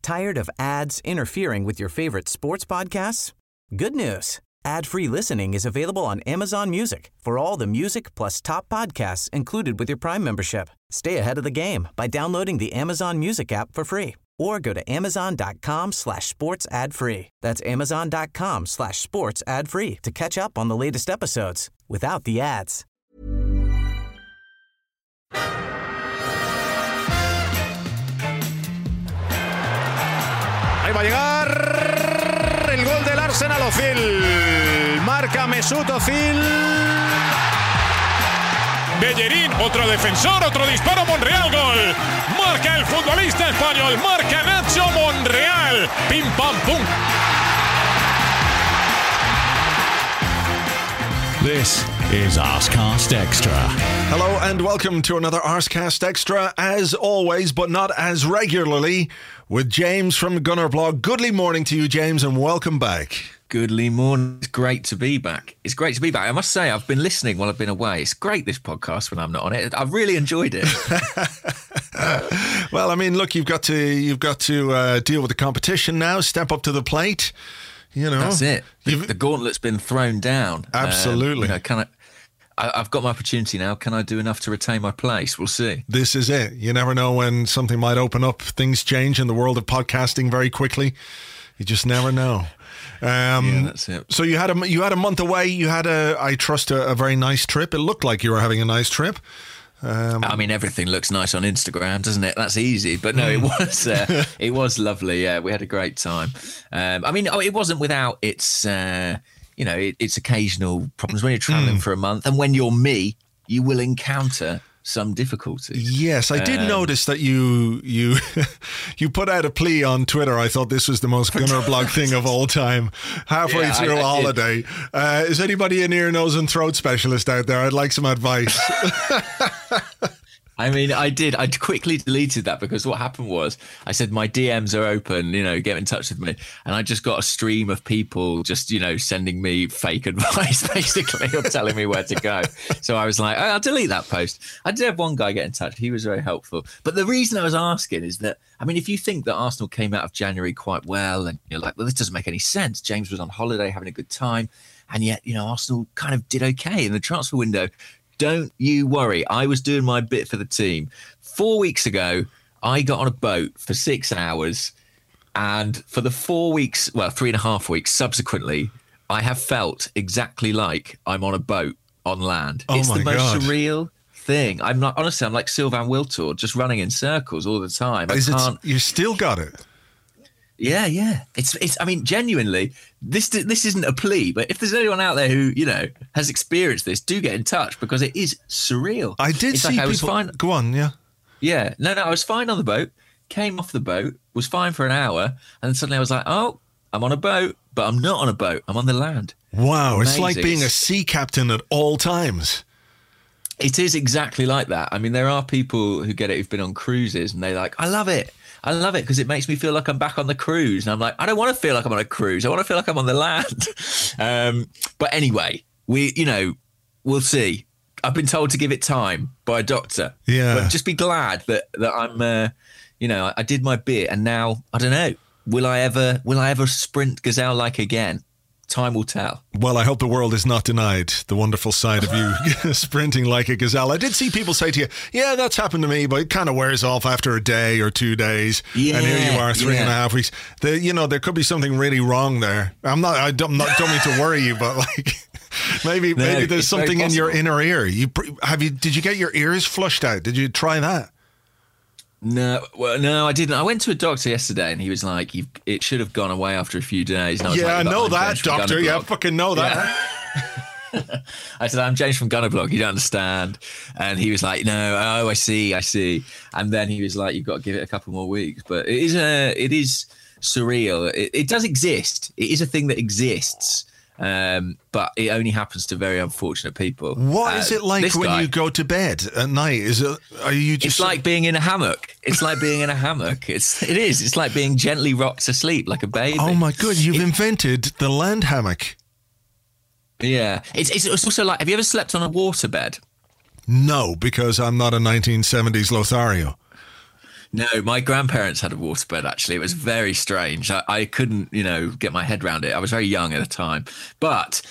Tired of ads interfering with your favorite sports podcasts? Good news. Ad-free listening is available on Amazon Music for all the music plus top podcasts included with your Prime membership. Stay ahead of the game by downloading the Amazon Music app for free or go to amazon.com/sports ad free. That's amazon.com/sports ad free to catch up on the latest episodes without the ads. Ahí va a llegar el gol del Arsenal. Ozil marca Mesut Ozil. Bellerín, otro defensor, otro disparo, Monreal, gol. Marca el futbolista español, marca Nacho Monreal. Pim pam pum. This is Arsecast Extra. Hello and welcome to another Arsecast Extra, as always, but not as regularly, with James from Gunner Blog. Goodly morning to you, James, and welcome back. Goodly morning. It's great to be back. I must say, I've been listening while I've been away. It's great, this podcast, when I'm not on it. I've really enjoyed it. Well, I mean, look, you've got to deal with the competition now, step up to the plate. You know, that's it. The gauntlet's been thrown down. Absolutely. I've got my opportunity now. Can I do enough to retain my place? We'll see. This is it. You never know when something might open up. Things change in the world of podcasting very quickly. You just never know. Yeah, that's it. So you had a month away. You had I trust a very nice trip. It looked like you were having a nice trip. I mean, everything looks nice on Instagram, doesn't it? That's easy. But no, it was lovely. Yeah, we had a great time. It wasn't without its its occasional problems when you're traveling for a month, and when you're me, you will encounter some difficulties. Yes, I did notice that you you put out a plea on Twitter. I thought this was the most Gunner Blog thing of all time. Halfway through a holiday. Is anybody an ear, nose and throat specialist out there? I'd like some advice. I mean, I did. I quickly deleted that because what happened was I said my DMs are open, get in touch with me. And I just got a stream of people just, sending me fake advice, basically, or telling me where to go. So I was like, I'll delete that post. I did have one guy get in touch. He was very helpful. But the reason I was asking is that, I mean, if you think that Arsenal came out of January quite well and you're like, well, this doesn't make any sense. James was on holiday having a good time. And yet, Arsenal kind of did okay in the transfer window. Don't you worry. I was doing my bit for the team. 4 weeks ago, I got on a boat for 6 hours. And for the 4 weeks, 3.5 weeks subsequently, I have felt exactly like I'm on a boat on land. It's the most surreal thing. I'm like Sylvain Wiltord, just running in circles all the time. You still got it? Yeah. It's. I mean, genuinely, this isn't a plea, but if there's anyone out there who has experienced this, do get in touch because it is surreal. I did see people. I was fine. Go on, yeah. Yeah, no, I was fine on the boat. Came off the boat, was fine for an hour, and then suddenly I was like, oh, I'm on a boat, but I'm not on a boat. I'm on the land. Wow, amazing. It's like being a sea captain at all times. It is exactly like that. I mean, there are people who get it who've been on cruises, and they're like, I love it because it makes me feel like I'm back on the cruise. And I'm like, I don't want to feel like I'm on a cruise. I want to feel like I'm on the land. But anyway, we'll see. I've been told to give it time by a doctor. Yeah. But just be glad that I'm, I did my bit, and now I don't know. Will I ever sprint gazelle-like again? Time will tell. Well, I hope the world is not denied the wonderful side of you sprinting like a gazelle. I did see people say to you, yeah, that's happened to me, but it kind of wears off after a day or 2 days. Yeah, and here you are, 3.5 weeks. There could be something really wrong there. I don't mean to worry you, but maybe there's something in your inner ear. Did you get your ears flushed out? Did you try that? No, I didn't. I went to a doctor yesterday, and he was like, "It should have gone away after a few days." And I was I know that, doctor. Yeah, I fucking know that. Yeah. I said, "I'm James from Gunner Blog. You don't understand." And he was like, "No, I see." And then he was like, "You've got to give it a couple more weeks." But it is surreal. It does exist. It is a thing that exists. But it only happens to very unfortunate people. What is it like when you go to bed at night? It's like being in a hammock. It's like being in a hammock. It is. It's like being gently rocked to sleep like a baby. Oh my God! You've invented the land hammock. Yeah. It's also like, have you ever slept on a waterbed? No, because I'm not a 1970s Lothario. No, my grandparents had a waterbed, actually. It was very strange. I couldn't, get my head around it. I was very young at the time. But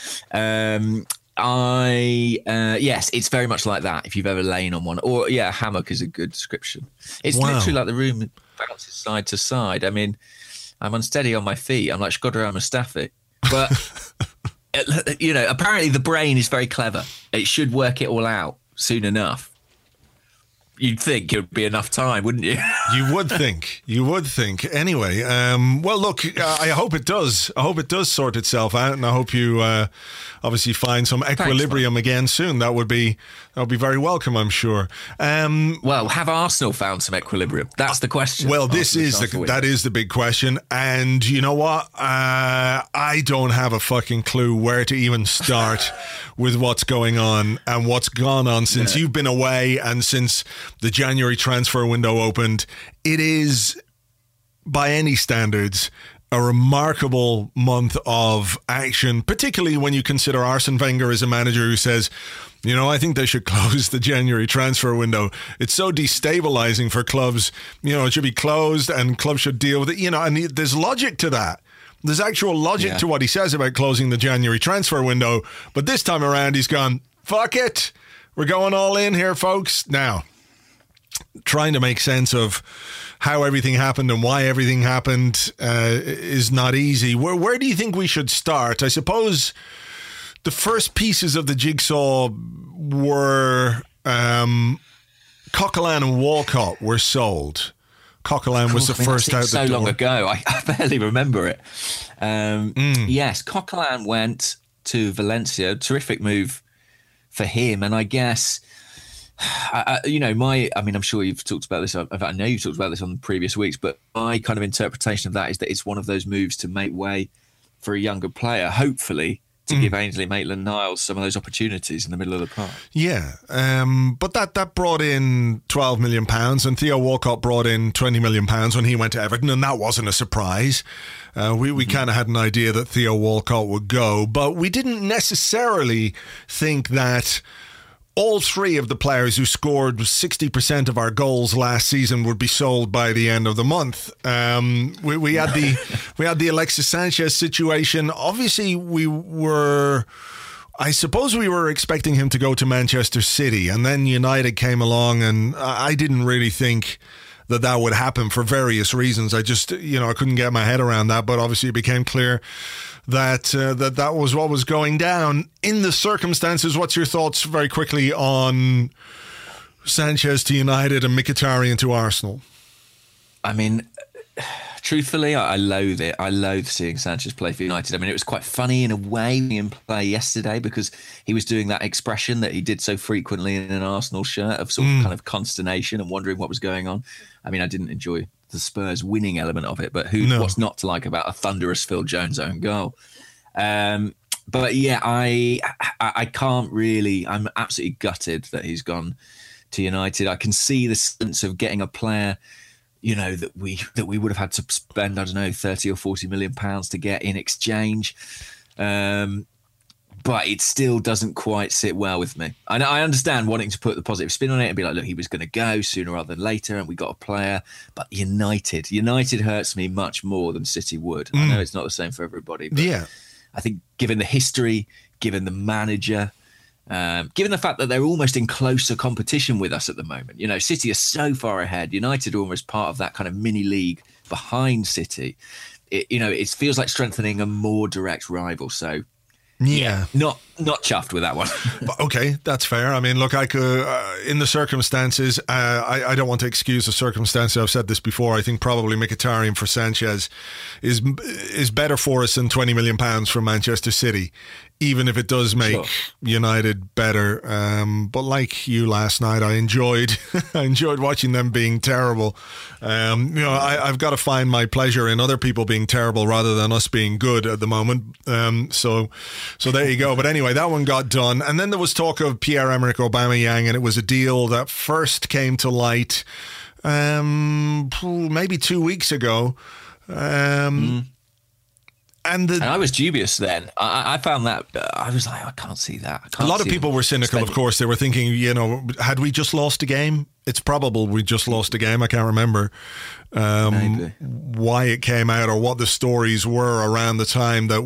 yes, it's very much like that if you've ever lain on one. Or, a hammock is a good description. It's literally like the room bounces side to side. I mean, I'm unsteady on my feet. I'm like Shkodran Mustafi. But, apparently the brain is very clever. It should work it all out soon enough. You'd think it would be enough time, wouldn't you? You would think. Anyway, well, look, I hope it does. I hope it does sort itself out, and I hope you obviously find some equilibrium again soon. That would be very welcome, I'm sure. Well, have Arsenal found some equilibrium? That's the question. Well, that is the big question. And you know what? I don't have a fucking clue where to even start with what's going on and what's gone on since you've been away and since the January transfer window opened. It is, by any standards, a remarkable month of action, particularly when you consider Arsene Wenger as a manager who says, I think they should close the January transfer window. It's so destabilizing for clubs. It should be closed and clubs should deal with it. And there's logic to that. There's actual logic to what he says about closing the January transfer window. But this time around, he's gone, fuck it. We're going all in here, folks. Now, trying to make sense of how everything happened and why everything happened is not easy. Where do you think we should start? I suppose the first pieces of the jigsaw were Coquelin and Walcott were sold. Coquelin was the first out the door. So long ago, I barely remember it. Yes, Coquelin went to Valencia. Terrific move for him, and I guess I'm sure you've talked about this. I know you've talked about this on previous weeks, but my kind of interpretation of that is that it's one of those moves to make way for a younger player, hopefully to give Ainsley Maitland-Niles some of those opportunities in the middle of the park. Yeah, but that brought in £12 million, and Theo Walcott brought in £20 million when he went to Everton, and that wasn't a surprise. We kind of had an idea that Theo Walcott would go, but we didn't necessarily think that all three of the players who scored 60% of our goals last season would be sold by the end of the month. We had the Alexis Sanchez situation. Obviously, I suppose we were expecting him to go to Manchester City, and then United came along, and I didn't really think that would happen for various reasons. I just, I couldn't get my head around that, but obviously it became clear that was what was going down. In the circumstances, what's your thoughts very quickly on Sanchez to United and Mkhitaryan to Arsenal? I mean, truthfully, I loathe it. I loathe seeing Sanchez play for United. I mean, it was quite funny in a way seeing him play yesterday because he was doing that expression that he did so frequently in an Arsenal shirt of sort of kind of consternation and wondering what was going on. I mean, I didn't enjoy the Spurs winning element of it, but what's not to like about a thunderous Phil Jones own goal? But yeah, I can't really. I'm absolutely gutted that he's gone to United. I can see the sense of getting a player, that we would have had to spend, I don't know, 30 or 40 million pounds to get in exchange. But it still doesn't quite sit well with me. I understand wanting to put the positive spin on it and be like, look, he was going to go sooner rather than later and we got a player. But United hurts me much more than City would. I know it's not the same for everybody. But yeah, I think given the history, given the manager, given the fact that they're almost in closer competition with us at the moment. City are so far ahead. United are almost part of that kind of mini league behind City. It feels like strengthening a more direct rival. So, yeah, not chuffed with that one. Okay, that's fair. I mean, look, I could, in the circumstances, I don't want to excuse the circumstances. I've said this before. I think probably Mkhitaryan for Sanchez is better for us than £20 million from Manchester City, even if it does make United better. But like you last night, I enjoyed watching them being terrible. I've got to find my pleasure in other people being terrible rather than us being good at the moment. So there you go. But anyway, that one got done. And then there was talk of Pierre-Emerick Aubameyang, and it was a deal that first came to light maybe 2 weeks ago. And I was dubious then. I found that, I was like, I can't see that. A lot of people were cynical, of course. They were thinking, had we just lost a game? It's probable we just lost a game. I can't remember why it came out or what the stories were around the time that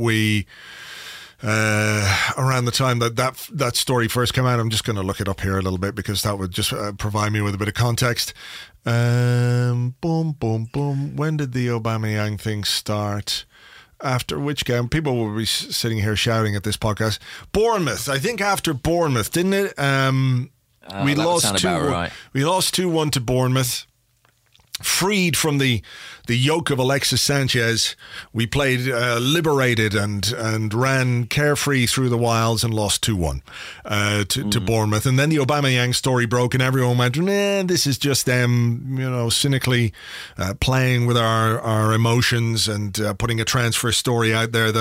that story first came out. I'm just going to look it up here a little bit because that would just provide me with a bit of context. Boom, boom, boom. When did the Aubameyang thing start? After which game? People will be sitting here shouting at this podcast. Bournemouth. I think after Bournemouth, didn't it? We lost 2-1. Right. We lost 2-1 to Bournemouth. Freed from the yoke of Alexis Sanchez, we played liberated and ran carefree through the wilds and lost 2-1 to Bournemouth. And then the Aubameyang story broke and everyone went, this is just them, cynically playing with our emotions and putting a transfer story out there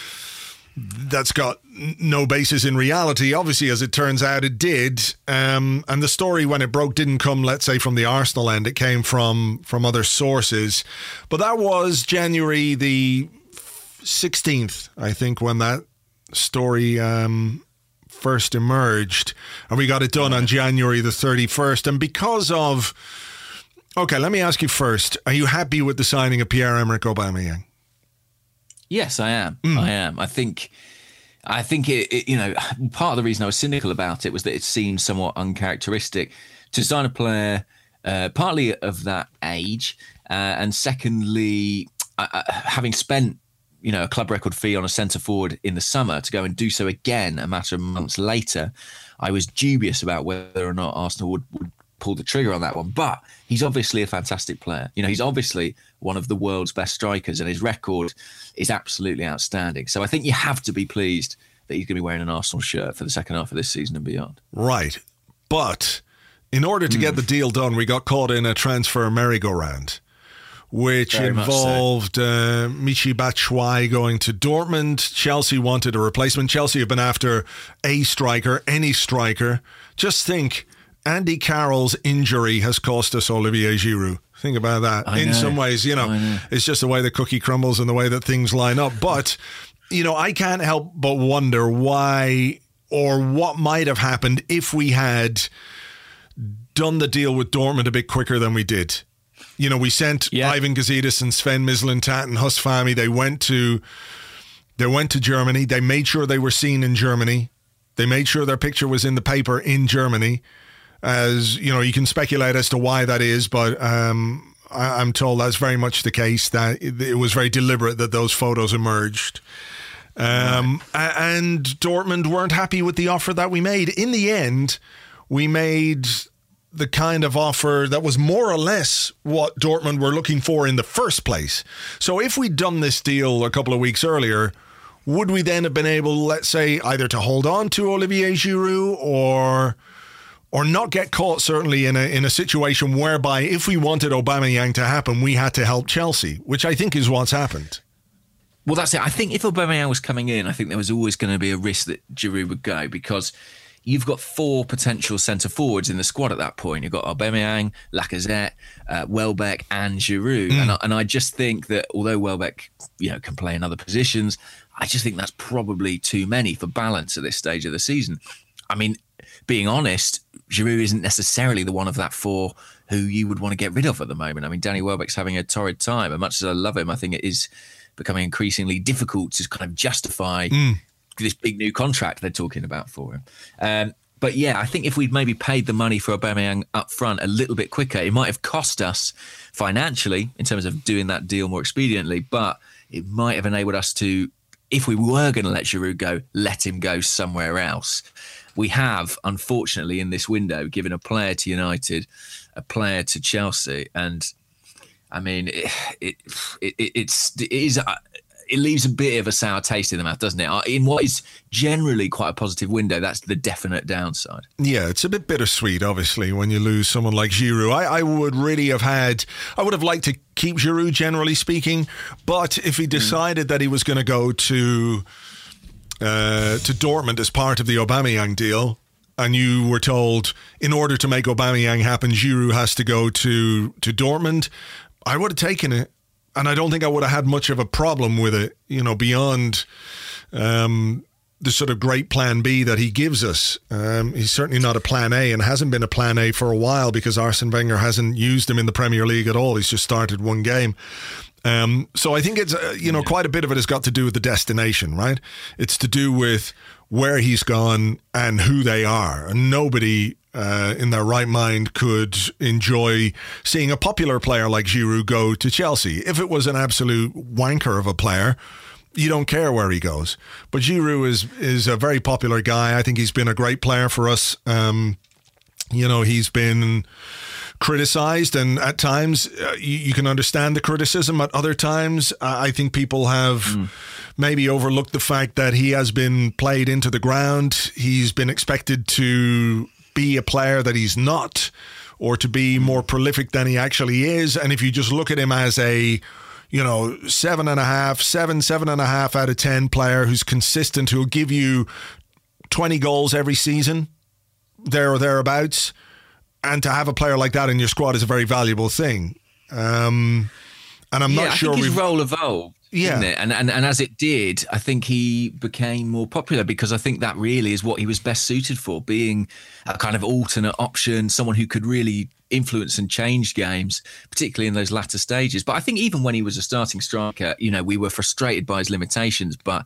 that's got no basis in reality. Obviously, as it turns out, it did. And the story, when it broke, didn't come, let's say, from the Arsenal end. It came from other sources. But that was January the 16th, I think, when that story first emerged. And we got it done on January the 31st. And because of... Okay, let me ask you first. Are you happy with the signing of Pierre-Emerick Aubameyang? Yes, I am. I am. I think it, part of the reason I was cynical about it was that it seemed somewhat uncharacteristic to sign a player partly of that age, and secondly, having spent a club record fee on a centre forward in the summer, to go and do so again a matter of months later. I was dubious about whether or not Arsenal would pull the trigger on that one. But he's obviously a fantastic player. He's obviously one of the world's best strikers, and his record is absolutely outstanding. So I think you have to be pleased that he's going to be wearing an Arsenal shirt for the second half of this season and beyond. Right. But in order to get the deal done, we got caught in a transfer merry-go-round, which Very involved Michy Batshuayi going to Dortmund. Chelsea wanted a replacement. Chelsea have been after a striker, any striker. Just think, Andy Carroll's injury has cost us Olivier Giroud. Think about that. In some ways, it's just the way the cookie crumbles and the way that things line up. But, I can't help but wonder why or what might have happened if we had done the deal with Dortmund a bit quicker than we did. We sent Ivan Gazidis and Sven Mislintat and Huss Fahmy. They went to Germany. They made sure they were seen in Germany. They made sure their picture was in the paper in Germany. As you can speculate as to why that is, but I'm told that's very much the case, that it was very deliberate that those photos emerged. And Dortmund weren't happy with the offer that we made. In the end, we made the kind of offer that was more or less what Dortmund were looking for in the first place. So if we'd done this deal a couple of weeks earlier, would we then have been able, let's say, either to hold on to Olivier Giroud or not get caught, certainly, in a situation whereby if we wanted Aubameyang to happen, we had to help Chelsea, which I think is what's happened. Well, that's it. I think if Aubameyang was coming in, I think there was always going to be a risk that Giroud would go, because you've got 4 potential centre forwards in the squad at that point. You've got Aubameyang, Lacazette, Welbeck and Giroud. And I just think that although Welbeck can play in other positions, I just think that's probably too many for balance at this stage of the season. I mean, being honest, Giroud isn't necessarily the one of that 4 who you would want to get rid of at the moment. I mean, Danny Welbeck's having a torrid time. And much as I love him, I think it is becoming increasingly difficult to kind of justify this big new contract they're talking about for him. But yeah, I think if we'd maybe paid the money for Aubameyang up front a little bit quicker, it might have cost us financially in terms of doing that deal more expediently, but it might have enabled us to, if we were going to let Giroud go, let him go somewhere else. We have, unfortunately, in this window, given a player to United, a player to Chelsea, and I mean, it leaves a bit of a sour taste in the mouth, doesn't it? In what is generally quite a positive window, that's the definite downside. Yeah, it's a bit bittersweet, obviously, when you lose someone like Giroud. I would have liked to keep Giroud, generally speaking, but if he decided that he was going to go to Dortmund as part of the Aubameyang deal, and you were told in order to make Aubameyang happen, Giroud has to go to Dortmund, I would have taken it. And I don't think I would have had much of a problem with it, beyond the sort of great plan B that he gives us. He's certainly not a plan A, and hasn't been a plan A for a while, because Arsene Wenger hasn't used him in the Premier League at all. He's just started one game. So I think it's, quite a bit of it has got to do with the destination, right? It's to do with where he's gone and who they are. And nobody in their right mind could enjoy seeing a popular player like Giroud go to Chelsea. If it was an absolute wanker of a player, you don't care where he goes. But Giroud is a very popular guy. I think he's been a great player for us. He's been criticised, and at times you can understand the criticism. At other times, I think people have maybe overlooked the fact that he has been played into the ground. He's been expected to be a player that he's not, or to be more prolific than he actually is. And if you just look at him as a 7.5 out of 10 player who's consistent, who'll give you 20 goals every season, there or thereabouts, and to have a player like that in your squad is a very valuable thing. And I'm not sure I think his role evolved. Yeah. Didn't it? And as it did, I think he became more popular, because I think that really is what he was best suited for, being a kind of alternate option, someone who could really influence and change games, particularly in those latter stages. But I think even when he was a starting striker, we were frustrated by his limitations, but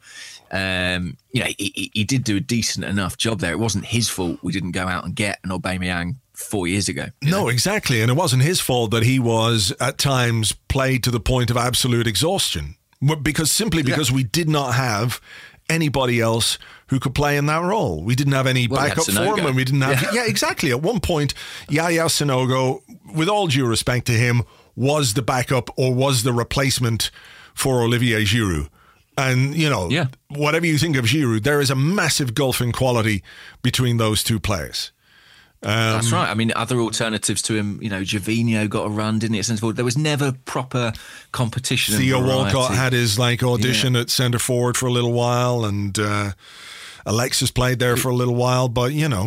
he did do a decent enough job there. It wasn't his fault we didn't go out and get an Aubameyang 4 years ago. No, exactly. And it wasn't his fault that he was at times played to the point of absolute exhaustion, because we did not have anybody else who could play in that role. We didn't have any backup for him, and we didn't have... Yeah, exactly. At one point, Yaya Sanogo, with all due respect to him, was the backup or was the replacement for Olivier Giroud. And, whatever you think of Giroud, there is a massive gulf in quality between those two players. That's right. I mean, other alternatives to him, Gervinho got a run, didn't he? There was never proper competition. Theo Walcott had his audition at centre forward for a little while, and Alexis played there for a little while, but Yeah,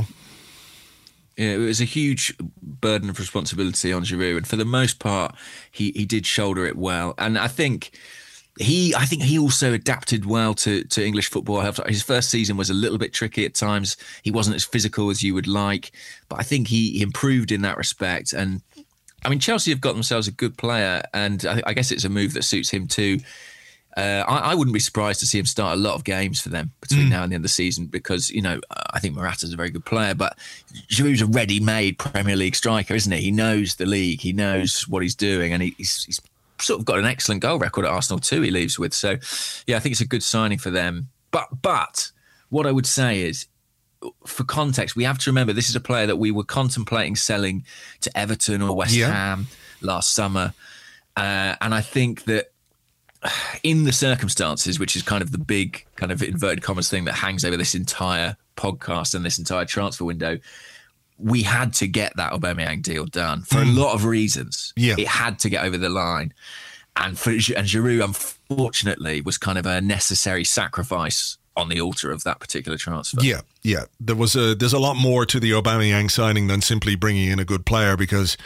it was a huge burden of responsibility on Giroud, and for the most part, he did shoulder it well. And I think he also adapted well to English football. His first season was a little bit tricky at times. He wasn't as physical as you would like, but I think he improved in that respect. And I mean, Chelsea have got themselves a good player, and I guess it's a move that suits him too. I wouldn't be surprised to see him start a lot of games for them between now and the end of the season, because, I think Morata's a very good player, but Giroud's a ready-made Premier League striker, isn't he? He knows the league, he knows what he's doing, and he's sort of got an excellent goal record at Arsenal too, he leaves with. So, yeah, I think it's a good signing for them. But what I would say is, for context, we have to remember this is a player that we were contemplating selling to Everton or West Ham last summer. And I think that in the circumstances, which is kind of the big kind of inverted commas thing that hangs over this entire podcast and this entire transfer window, we had to get that Aubameyang deal done for a lot of reasons. Yeah. It had to get over the line. And Giroud, unfortunately, was kind of a necessary sacrifice on the altar of that particular transfer. Yeah. There's a lot more to the Aubameyang signing than simply bringing in a good player, because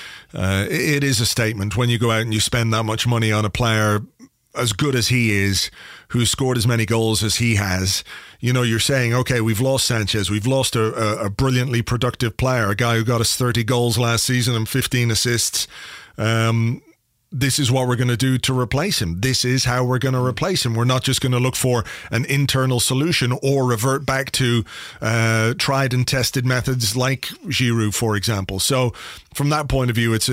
it is a statement when you go out and you spend that much money on a player as good as he is, who's scored as many goals as he has. You're saying, okay, we've lost Sanchez, we've lost a brilliantly productive player, a guy who got us 30 goals last season and 15 assists. This is what we're going to do to replace him. This is how we're going to replace him. We're not just going to look for an internal solution or revert back to tried and tested methods like Giroud, for example. So from that point of view, it's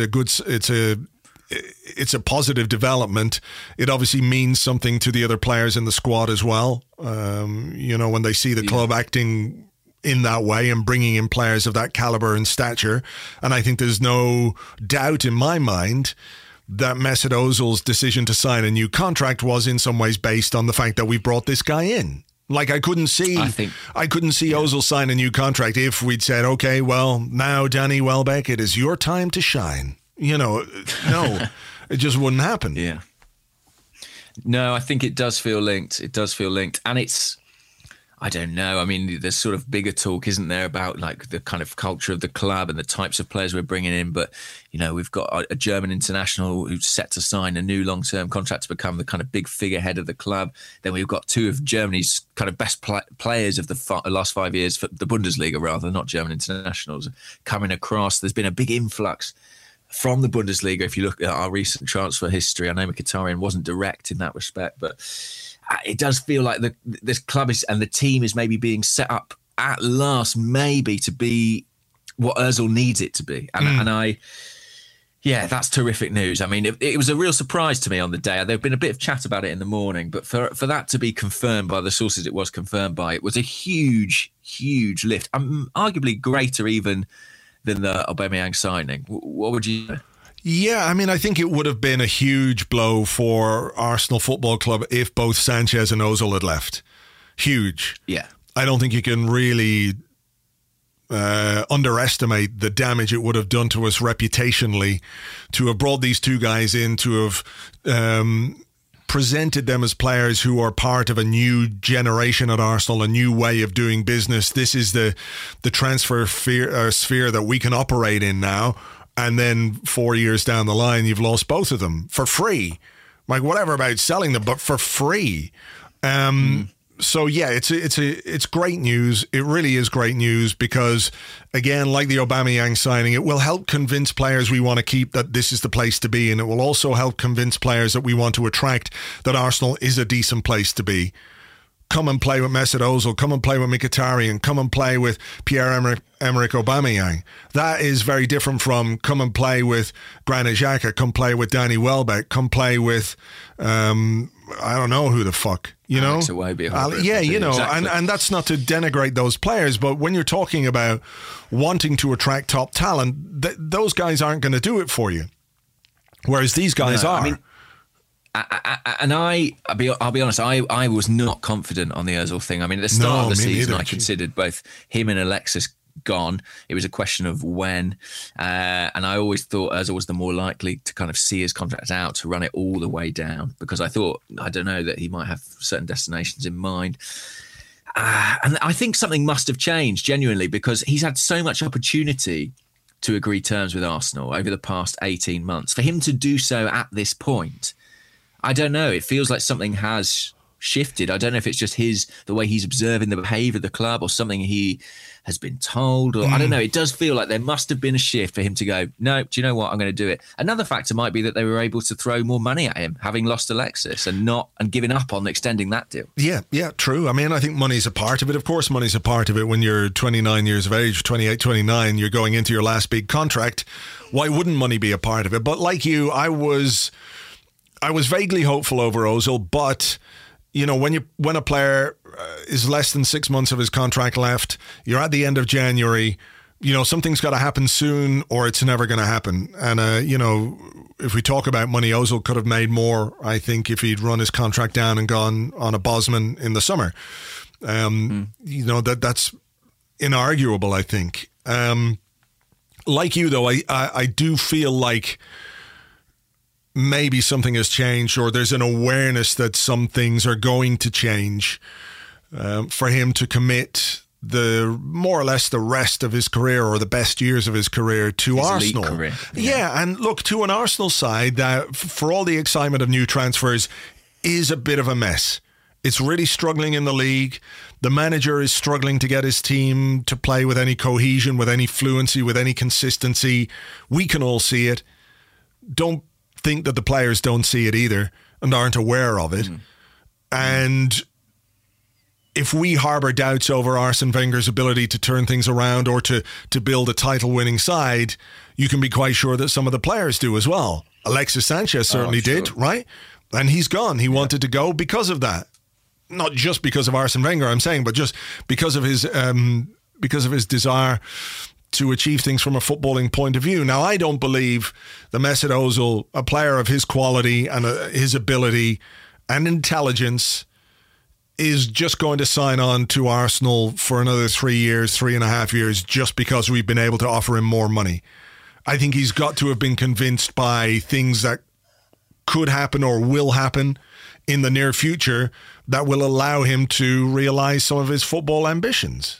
a positive development. It obviously means something to the other players in the squad as well. When they see the club acting in that way and bringing in players of that caliber and stature. And I think there's no doubt in my mind that Mesut Ozil's decision to sign a new contract was in some ways based on the fact that we brought this guy in. Like, I couldn't see Ozil sign a new contract if we'd said, okay, well, now Danny Welbeck, it is your time to shine. No, it just wouldn't happen. Yeah. No, I think it does feel linked. And I don't know. I mean, there's sort of bigger talk, isn't there, about like the kind of culture of the club and the types of players we're bringing in. But, you know, we've got a German international who's set to sign a new long-term contract to become the kind of big figurehead of the club. Then we've got two of Germany's kind of best players of the last 5 years, for the Bundesliga rather, not German internationals, coming across. There's been a big influx from the Bundesliga. If you look at our recent transfer history, I know Mkhitaryan wasn't direct in that respect, but it does feel like this club is, and the team is maybe being set up at last, maybe to be what Ozil needs it to be. And that's terrific news. I mean, it was a real surprise to me on the day. There'd been a bit of chat about it in the morning, but for that to be confirmed by the sources it was confirmed by, it was a huge, huge lift. Arguably greater even than the Aubameyang signing. What would you say? Yeah, I mean, I think it would have been a huge blow for Arsenal Football Club if both Sanchez and Ozil had left. Huge. Yeah. I don't think you can really underestimate the damage it would have done to us reputationally to have brought these two guys in, to have presented them as players who are part of a new generation at Arsenal, a new way of doing business. This is the transfer sphere that we can operate in now. And then 4 years down the line, you've lost both of them for free. Like, whatever about selling them, but for free. So yeah, it's great news. It really is great news because, again, like the Aubameyang signing, it will help convince players we want to keep that this is the place to be, and it will also help convince players that we want to attract that Arsenal is a decent place to be. Come and play with Mesut Ozil, come and play with Mkhitaryan, come and play with Pierre-Emerick Aubameyang. That is very different from come and play with Granit Xhaka, come play with Danny Welbeck, come play with, I don't know who the fuck, you know? Yeah, you know, exactly. and that's not to denigrate those players, but when you're talking about wanting to attract top talent, those guys aren't going to do it for you. Whereas these guys are. I mean, I'll be honest, I was not confident on the Ozil thing. I mean, at the start of the season, I considered both him and Alexis gone. It was a question of when. And I always thought Ozil was the more likely to kind of see his contract out, to run it all the way down, because I thought, I don't know, that he might have certain destinations in mind. And I think something must have changed, genuinely, because he's had so much opportunity to agree terms with Arsenal over the past 18 months. For him to do so at this point, I don't know. It feels like something has shifted. I don't know if it's just the way he's observing the behaviour of the club, or something he has been told, or I don't know. It does feel like there must have been a shift for him to go, no, do you know what? I'm going to do it. Another factor might be that they were able to throw more money at him, having lost Alexis and giving up on extending that deal. Yeah, true. I mean, I think money's a part of it. Of course, money's a part of it when you're 29 years of age, 28, 29, you're going into your last big contract. Why wouldn't money be a part of it? But like you, I was vaguely hopeful over Ozil, but you know, when a player is less than 6 months of his contract left, you're at the end of January, you know, something's got to happen soon or it's never going to happen. And, you know, if we talk about money, Ozil could have made more, I think, if he'd run his contract down and gone on a Bosman in the summer. You know, that's inarguable, I think. Like you, though, I do feel like maybe something has changed, or there's an awareness that some things are going to change for him to commit more or less the rest of his career, or the best years of his career, to his Arsenal. Career. Yeah, and look, to an Arsenal side that, for all the excitement of new transfers, is a bit of a mess. It's really struggling in the league. The manager is struggling to get his team to play with any cohesion, with any fluency, with any consistency. We can all see it. Don't think that the players don't see it either and aren't aware of it. And if we harbour doubts over Arsene Wenger's ability to turn things around or to build a title-winning side, you can be quite sure that some of the players do as well. Alexis Sanchez certainly did, right? And he's gone. He wanted to go because of that. Not just because of Arsene Wenger, I'm saying, but just because of his desire to achieve things from a footballing point of view. Now, I don't believe that Mesut Ozil, a player of his quality and his ability and intelligence, is just going to sign on to Arsenal for another 3 years, 3.5 years, just because we've been able to offer him more money. I think he's got to have been convinced by things that could happen or will happen in the near future that will allow him to realise some of his football ambitions?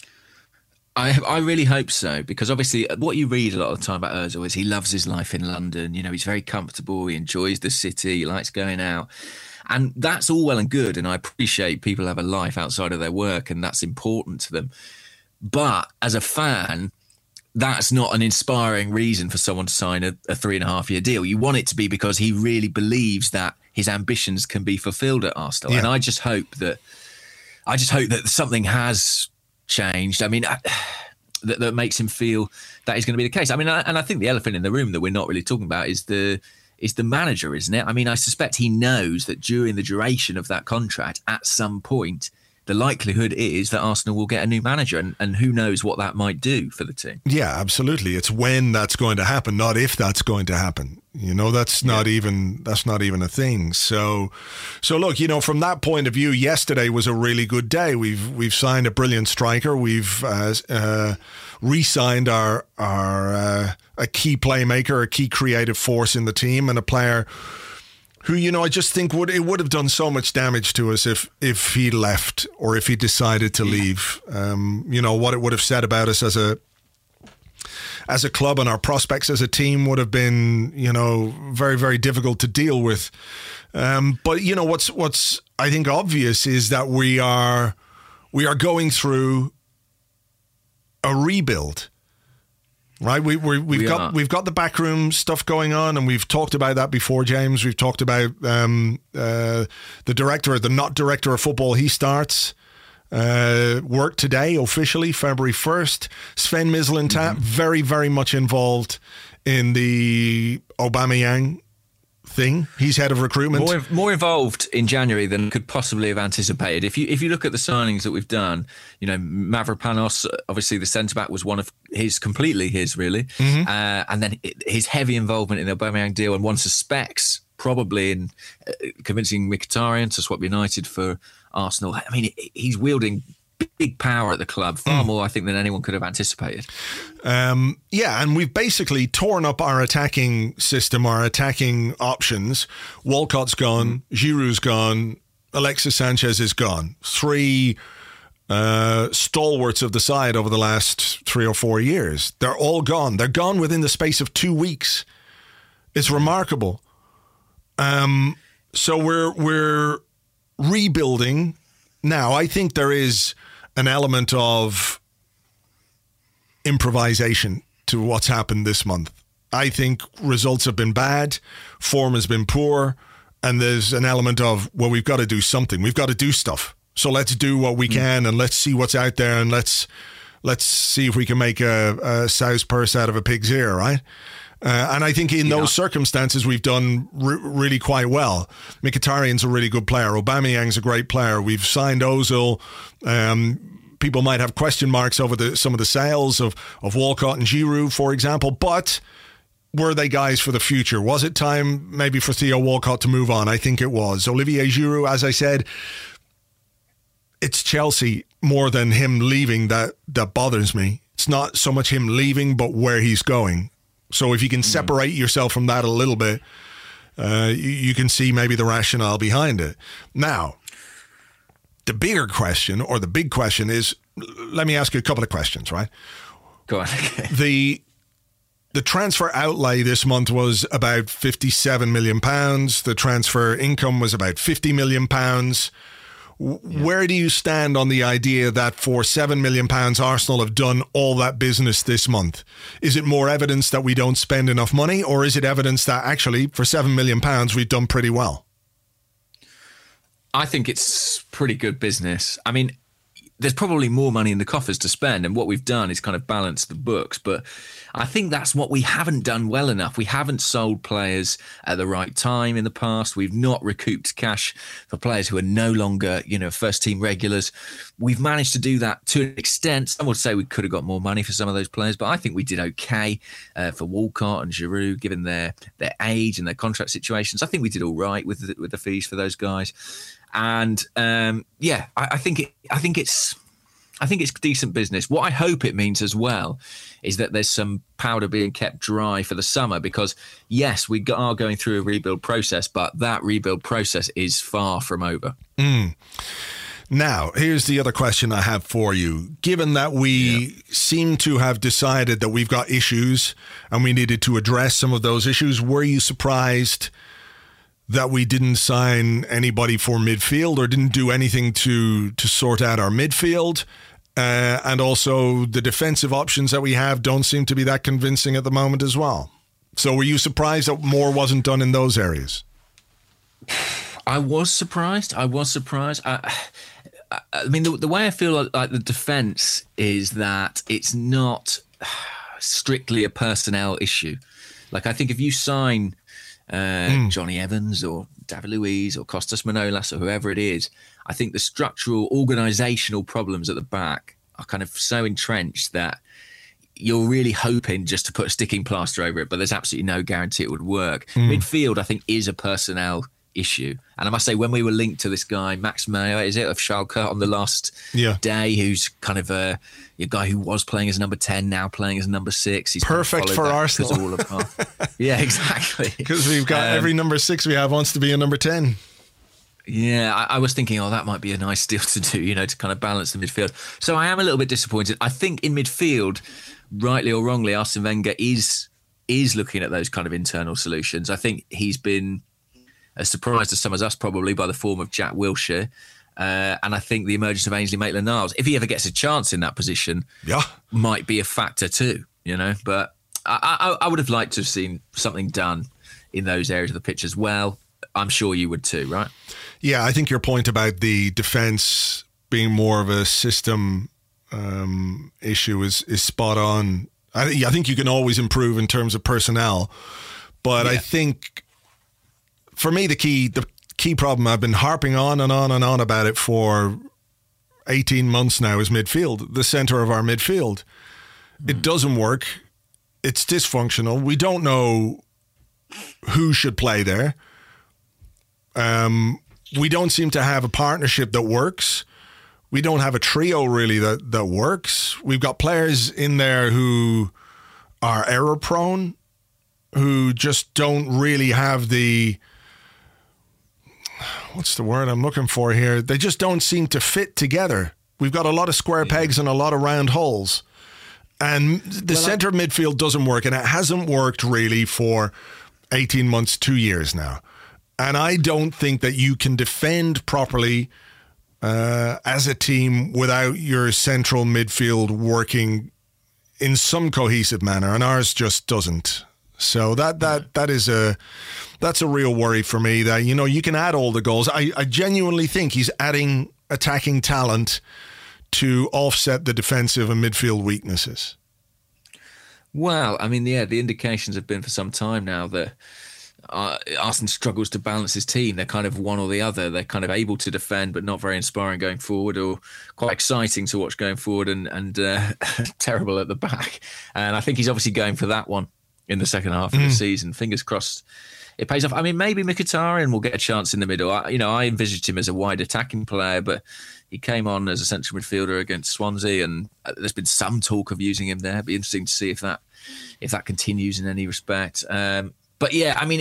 I really hope so, because obviously what you read a lot of the time about Ozil is he loves his life in London. You know, he's very comfortable. He enjoys the city. He likes going out. And that's all well and good. And I appreciate people have a life outside of their work, and that's important to them. But as a fan, that's not an inspiring reason for someone to sign a 3.5-year deal. You want it to be because he really believes that his ambitions can be fulfilled at Arsenal. Yeah. And I just hope that something has changed. I mean, that makes him feel that is going to be the case. I mean, and I think the elephant in the room that we're not really talking about is the manager, isn't it? I mean, I suspect he knows that during the duration of that contract, at some point, the likelihood is that Arsenal will get a new manager, and who knows what that might do for the team. Yeah, absolutely. It's when that's going to happen, not if that's going to happen. You know, that's not even a thing. So look, you know, from that point of view, yesterday was a really good day. We've signed a brilliant striker. We've re-signed our a key playmaker, a key creative force in the team, and a player who, you know, I just think would have done so much damage to us if he left or if he decided to leave. You know, what it would have said about us as a club and our prospects as a team would have been, you know, very, very difficult to deal with. But, you know, what's I think obvious is that we are going through a rebuild. Right, we've got the backroom stuff going on, and we've talked about that before, James. We've talked about the director, or the not director of football. He starts work today, officially, February 1st. Sven Mislintat, very, very much involved in the Aubameyang thing. He's head of recruitment. More involved in January than could possibly have anticipated. If you look at the signings that we've done, you know, Mavropanos, obviously the centre-back was one of completely his, really. And then his heavy involvement in the Aubameyang deal, and one suspects probably in convincing Mkhitaryan to swap United for Arsenal. I mean, he's wielding big power at the club, far more, I think, than anyone could have anticipated. And we've basically torn up our attacking system, our attacking options. Walcott's gone, Giroud's gone, Alexis Sanchez is gone. 3 stalwarts of the side over the last 3 or 4 years. They're all gone. They're gone within the space of 2 weeks. It's remarkable. So we're rebuilding. Now, I think there is an element of improvisation to what's happened this month. I think results have been bad, form has been poor, and there's an element of, well, we've got to do something. We've got to do stuff. So let's do what we can, and let's see what's out there, and let's see if we can make a sow's purse out of a pig's ear, right? And I think in those circumstances, we've done really quite well. Mkhitaryan's a really good player. Aubameyang's a great player. We've signed Ozil. People might have question marks over some of the sales of Walcott and Giroud, for example, but were they guys for the future? Was it time maybe for Theo Walcott to move on? I think it was. Olivier Giroud, as I said, it's Chelsea more than him leaving that bothers me. It's not so much him leaving, but where he's going. So if you can separate yourself from that a little bit, you can see maybe the rationale behind it. Now, the bigger question, or the big question is, let me ask you a couple of questions, right? Go on. Okay. The transfer outlay this month was about £57 million. The transfer income was about £50 million. Where do you stand on the idea that for £7 million, Arsenal have done all that business this month? Is it more evidence that we don't spend enough money, or is it evidence that actually for £7 million, we've done pretty well? I think it's pretty good business. I mean, there's probably more money in the coffers to spend, and what we've done is kind of balance the books. But I think that's what we haven't done well enough. We haven't sold players at the right time in the past. We've not recouped cash for players who are no longer, you know, first team regulars. We've managed to do that to an extent. Some would say we could have got more money for some of those players, but I think we did okay for Walcott and Giroud, given their age and their contract situations. I think we did all right with the fees for those guys. And I think it's I think it's decent business. What I hope it means as well is that there's some powder being kept dry for the summer, because yes, we are going through a rebuild process, but that rebuild process is far from over. Now, here's the other question I have for you. Given that we seem to have decided that we've got issues and we needed to address some of those issues, were you surprised that we didn't sign anybody for midfield or didn't do anything to sort out our midfield? And also the defensive options that we have don't seem to be that convincing at the moment as well. So were you surprised that more wasn't done in those areas? I was surprised. I mean, the way I feel like the defence is that it's not strictly a personnel issue. Like, I think if you sign Johnny Evans or David Luiz or Kostas Manolas or whoever it is, I think the structural organisational problems at the back are kind of so entrenched that you're really hoping just to put a sticking plaster over it, but there's absolutely no guarantee it would work. Midfield, I think, is a personnel issue. And I must say, when we were linked to this guy, Max Meyer, is it, of Schalke on the last day, who's kind of a guy who was playing as number 10, now playing as number 6. He's perfect for Arsenal. All apart. Yeah, exactly. Because we've got every number 6 we have wants to be a number 10. Yeah, I was thinking, that might be a nice deal to do, to kind of balance the midfield. So I am a little bit disappointed. I think in midfield, rightly or wrongly, Arsene Wenger is looking at those kind of internal solutions. I think he's been as surprised as some as us probably by the form of Jack Wilshere. And I think the emergence of Ainsley Maitland-Niles, if he ever gets a chance in that position, might be a factor too, But I would have liked to have seen something done in those areas of the pitch as well. I'm sure you would too, right? Yeah, I think your point about the defence being more of a system issue is spot on. I think you can always improve in terms of personnel, but I think for me the key problem, I've been harping on and on and on about it for 18 months now, is midfield, the centre of our midfield. It doesn't work. It's dysfunctional. We don't know who should play there. We don't seem to have a partnership that works. We don't have a trio really that works. We've got players in there who are error prone, who just don't really have what's the word I'm looking for here? They just don't seem to fit together. We've got a lot of square pegs and a lot of round holes. And the centre of midfield doesn't work, and it hasn't worked really for 18 months, 2 years now. And I don't think that you can defend properly as a team without your central midfield working in some cohesive manner, and ours just doesn't. So that's a real worry for me, that you can add all the goals. I genuinely think he's adding attacking talent to offset the defensive and midfield weaknesses. Well, I mean, the indications have been for some time now that Arsene struggles to balance his team. They're kind of one or the other. They're kind of able to defend, but not very inspiring going forward, or quite exciting to watch going forward, and terrible at the back. And I think he's obviously going for that one in the second half of the season. Fingers crossed it pays off. I mean, maybe Mkhitaryan will get a chance in the middle. I envisaged him as a wide attacking player, but he came on as a central midfielder against Swansea, and there's been some talk of using him there. It'd be interesting to see if that continues in any respect. But yeah, I mean,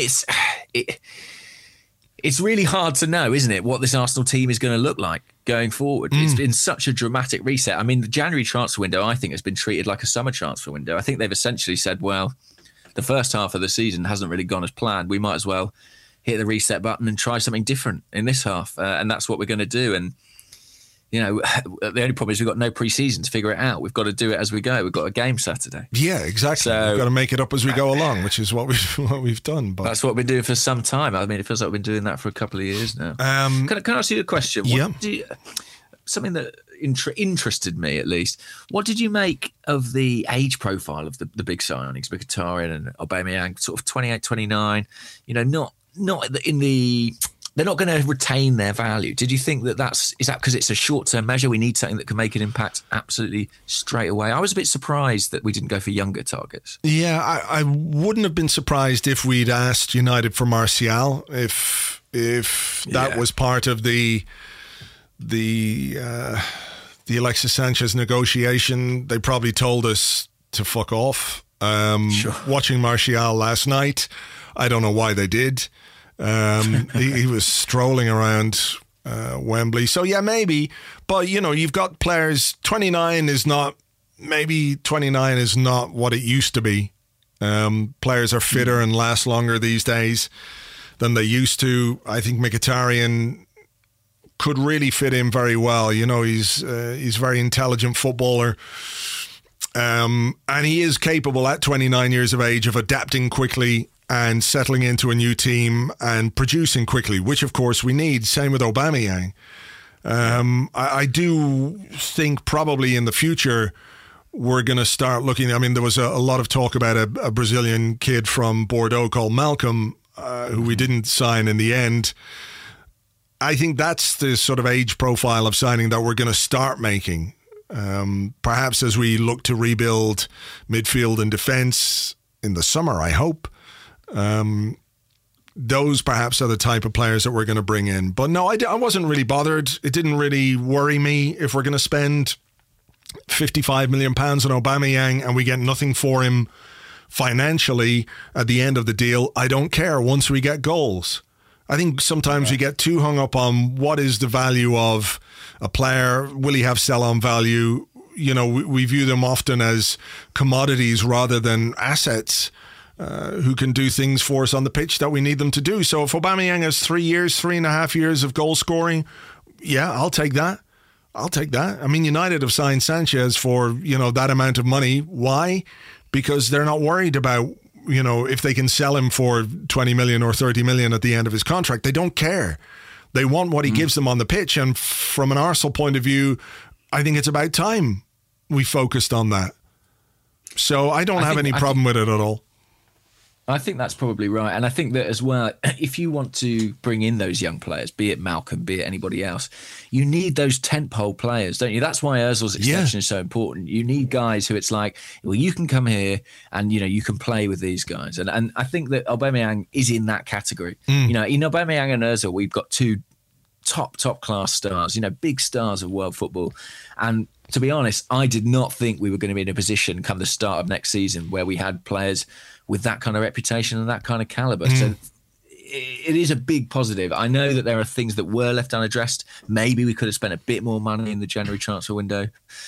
it's really hard to know, isn't it, what this Arsenal team is going to look like going forward. It's been such a dramatic reset. I mean, the January transfer window, I think, has been treated like a summer transfer window. I think they've essentially said, well, the first half of the season hasn't really gone as planned. We might as well hit the reset button and try something different in this half. And that's what we're going to do. And, the only problem is we've got no pre-season to figure it out. We've got to do it as we go. We've got a game Saturday. Yeah, exactly. So, we've got to make it up as we go along, which is what we've done. But that's what we've been doing for some time. I mean, it feels like we've been doing that for a couple of years now. Can I ask you a question? Something that interested me, at least. What did you make of the age profile of the big signings, Mkhitaryan and Aubameyang, sort of 28, 29? Not in the. They're not going to retain their value. Did you think is that because it's a short-term measure? We need something that can make an impact absolutely straight away. I was a bit surprised that we didn't go for younger targets. Yeah, I wouldn't have been surprised if we'd asked United for Martial, if that was part of the the Alexis Sanchez negotiation, they probably told us to fuck off. Sure. Watching Martial last night, I don't know why they did. He was strolling around Wembley. So yeah, maybe. But, you've got players, 29 is not what it used to be. Players are fitter and last longer these days than they used to. I think Mkhitaryan could really fit in very well. He's a very intelligent footballer. And he is capable at 29 years of age of adapting quickly and settling into a new team and producing quickly, which of course we need. Same with Aubameyang. I do think probably in the future we're going to start looking. There was a lot of talk about a Brazilian kid from Bordeaux called Malcolm, who we didn't sign in the end. I think that's the sort of age profile of signing that we're going to start making. Perhaps as we look to rebuild midfield and defence in the summer, I hope. Those perhaps are the type of players that we're going to bring in. But no, I wasn't really bothered. It didn't really worry me if we're going to spend £55 million on Aubameyang and we get nothing for him financially at the end of the deal. I don't care once we get goals. I think sometimes we get too hung up on what is the value of a player. Will he have sell-on value? We view them often as commodities rather than assets who can do things for us on the pitch that we need them to do. So if Aubameyang has 3.5 years of goal scoring, yeah, I'll take that. United have signed Sanchez for, that amount of money. Why? Because they're not worried about, if they can sell him for 20 million or 30 million at the end of his contract. They don't care. They want what he gives them on the pitch. And from an Arsenal point of view, I think it's about time we focused on that. So I don't have any problem with it at all. I think that's probably right. And I think that as well, if you want to bring in those young players, be it Malcolm, be it anybody else, you need those tentpole players, don't you? That's why Ozil's extension is so important. You need guys who it's like, well, you can come here and, you can play with these guys. And I think that Aubameyang is in that category. In Aubameyang and Ozil, we've got two top class stars, big stars of world football. And to be honest, I did not think we were going to be in a position come the start of next season where we had players with that kind of reputation and that kind of calibre. So it is a big positive. I know that there are things that were left unaddressed. Maybe we could have spent a bit more money in the January transfer window.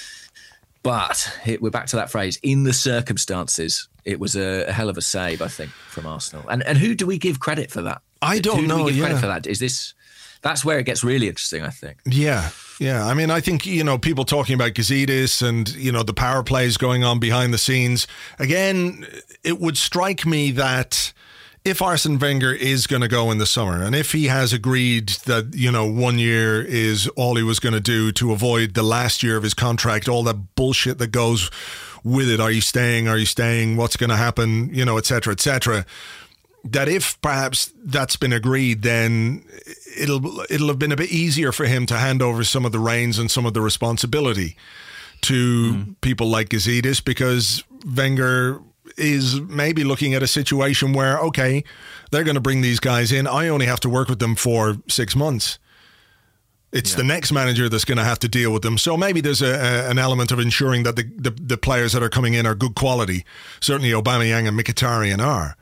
But we're back to that phrase. In the circumstances, it was a hell of a save, I think, from Arsenal. And who do we give credit for that? I don't know. Who do we give credit for that? That's where it gets really interesting, I think. Yeah. I think, people talking about Gazidis and, the power plays going on behind the scenes. Again, it would strike me that if Arsene Wenger is going to go in the summer and if he has agreed that, 1 year is all he was going to do to avoid the last year of his contract, all that bullshit that goes with it. Are you staying? What's going to happen? Et cetera, et cetera. That if perhaps that's been agreed, then it'll have been a bit easier for him to hand over some of the reins and some of the responsibility to people like Gazidis, because Wenger is maybe looking at a situation where, okay, they're going to bring these guys in. I only have to work with them for 6 months. It's the next manager that's going to have to deal with them. So maybe there's an element of ensuring that the players that are coming in are good quality. Certainly Aubameyang and Mkhitaryan are.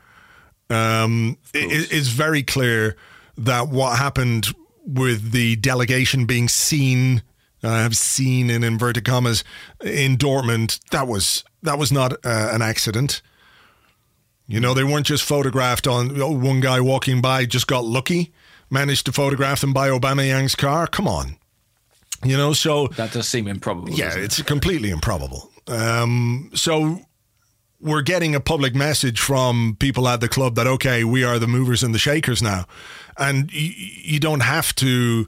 It's very clear that what happened with the delegation being seen in inverted commas in Dortmund, that was not an accident. They weren't just photographed on one guy walking by, just got lucky, managed to photograph them by Aubameyang's car. Come on. So that does seem improbable. Yeah, it's completely improbable. So we're getting a public message from people at the club that, okay, we are the movers and the shakers now. And you don't have to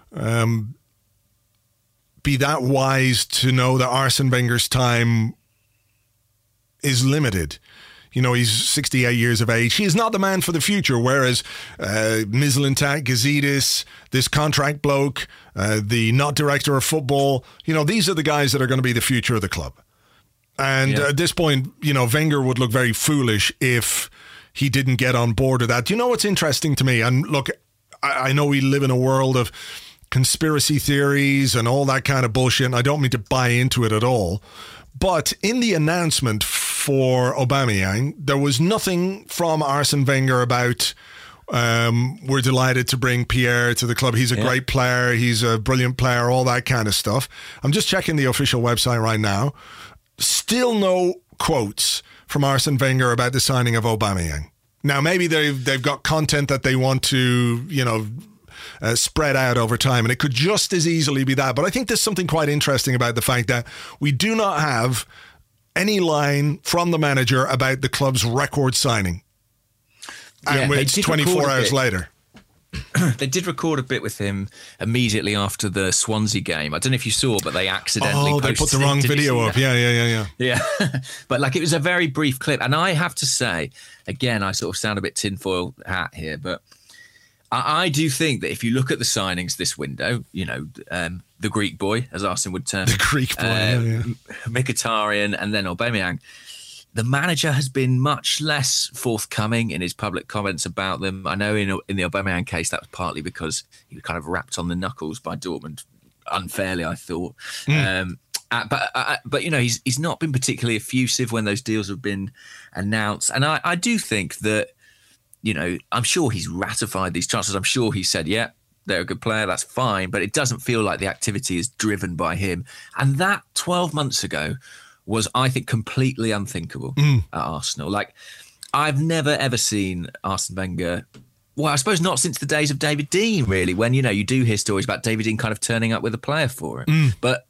be that wise to know that Arsene Wenger's time is limited. He's 68 years of age. He is not the man for the future, whereas Mislintat, Gazidis, this contract bloke, the not director of football, these are the guys that are going to be the future of the club. And at this point, Wenger would look very foolish if he didn't get on board with that. Do you know what's interesting to me? And look, I know we live in a world of conspiracy theories and all that kind of bullshit. And I don't mean to buy into it at all. But in the announcement for Aubameyang, there was nothing from Arsene Wenger about we're delighted to bring Pierre to the club. He's a great player. He's a brilliant player, all that kind of stuff. I'm just checking the official website right now. Still no quotes from Arsene Wenger about the signing of Aubameyang. Now, maybe they've got content that they want to, spread out over time, and it could just as easily be that. But I think there's something quite interesting about the fact that we do not have any line from the manager about the club's record signing. And it's 24 hours later. They did record a bit with him immediately after the Swansea game. I don't know if you saw, but they accidentally they put the wrong video up. Yeah. But it was a very brief clip. And I have to say, again, I sort of sound a bit tinfoil hat here, but I do think that if you look at the signings this window, the Greek boy, as Arsene would term the Greek boy, Mkhitaryan, and then Aubameyang, the manager has been much less forthcoming in his public comments about them. I know in the Aubameyang case, that was partly because he was kind of wrapped on the knuckles by Dortmund, unfairly, I thought. But he's not been particularly effusive when those deals have been announced. And I do think that, I'm sure he's ratified these transfers. I'm sure he said, yeah, they're a good player, that's fine. But it doesn't feel like the activity is driven by him. And that 12 months ago was, I think, completely unthinkable at Arsenal. I've never, ever seen Arsene Wenger, well, I suppose not since the days of David Dein, really, when, you do hear stories about David Dein kind of turning up with a player for him. But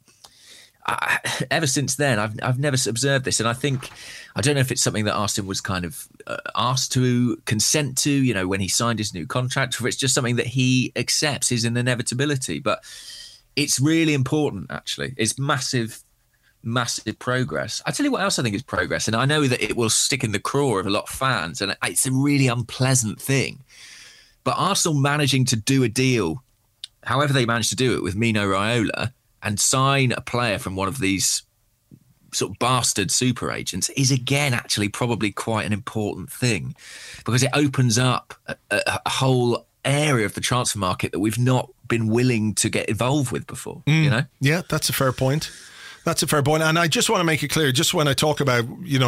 ever since then, I've never observed this. And I don't know if it's something that Arsene was kind of asked to consent to, when he signed his new contract, or if it's just something that he accepts is an inevitability. But it's really important, actually. It's massive progress. I tell you what else I think is progress, and I know that it will stick in the craw of a lot of fans, and it's a really unpleasant thing. But Arsenal managing to do a deal, however they managed to do it with Mino Raiola, and sign a player from one of these sort of bastard super agents is, again, actually probably quite an important thing, because it opens up a whole area of the transfer market that we've not been willing to get involved with before. Yeah, that's a fair point. That's a fair point. And I just want to make it clear, just when I talk about,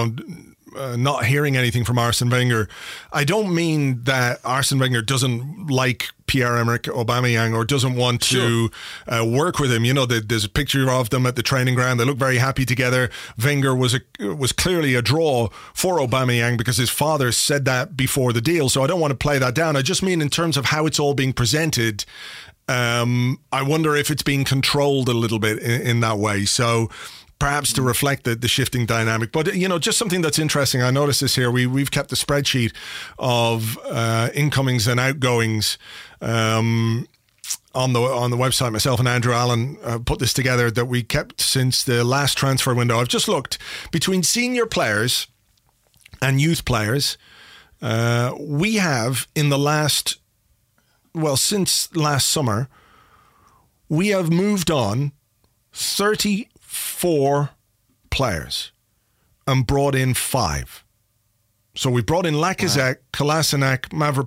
not hearing anything from Arsene Wenger, I don't mean that Arsene Wenger doesn't like Pierre-Emerick Aubameyang or doesn't want to work with him. There's a picture of them at the training ground. They look very happy together. Wenger was clearly a draw for Aubameyang because his father said that before the deal. So I don't want to play that down. I just mean in terms of how it's all being presented, I wonder if it's being controlled a little bit in that way. So perhaps to reflect the shifting dynamic. But, just something that's interesting. I noticed this here. We've kept a spreadsheet of incomings and outgoings on the website. Myself and Andrew Allen put this together that we kept since the last transfer window. I've just looked between senior players and youth players. We have since last summer, we have moved on 34 players and brought in 5. So we brought in Lacazette, Kolasinac,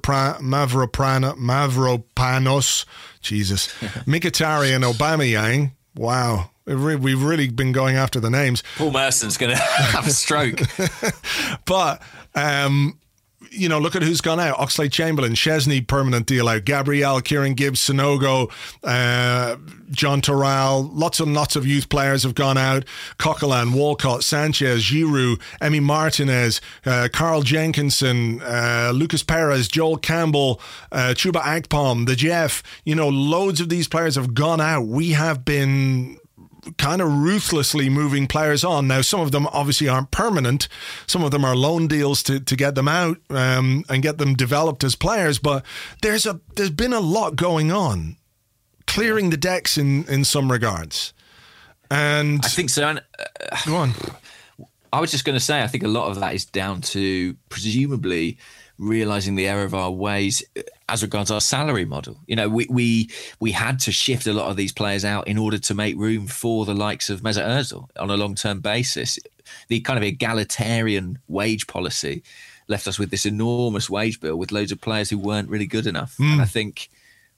Mavropanos, Jesus, Mkhitaryan, Aubameyang. Wow. We've really been going after the names. Paul Merson's going to have a stroke. But, look at who's gone out. Oxlade-Chamberlain, Szczesny, permanent deal out. Gabriel, Kieran Gibbs, Sonogo, John Toral. Lots and lots of youth players have gone out. Coquelin, Walcott, Sanchez, Giroud, Emi Martinez, Carl Jenkinson, Lucas Perez, Joel Campbell, Chuba Akpom, the Jeff. Loads of these players have gone out. We have been kind of ruthlessly moving players on. Now, some of them obviously aren't permanent. Some of them are loan deals to get them out and get them developed as players. But there's been a lot going on, clearing the decks in some regards. And I think so. Go on. I was just going to say, I think a lot of that is down to presumably realizing the error of our ways as regards our salary model. We had to shift a lot of these players out in order to make room for the likes of Mesut Ozil on a long-term basis. The kind of egalitarian wage policy left us with this enormous wage bill with loads of players who weren't really good enough. And I think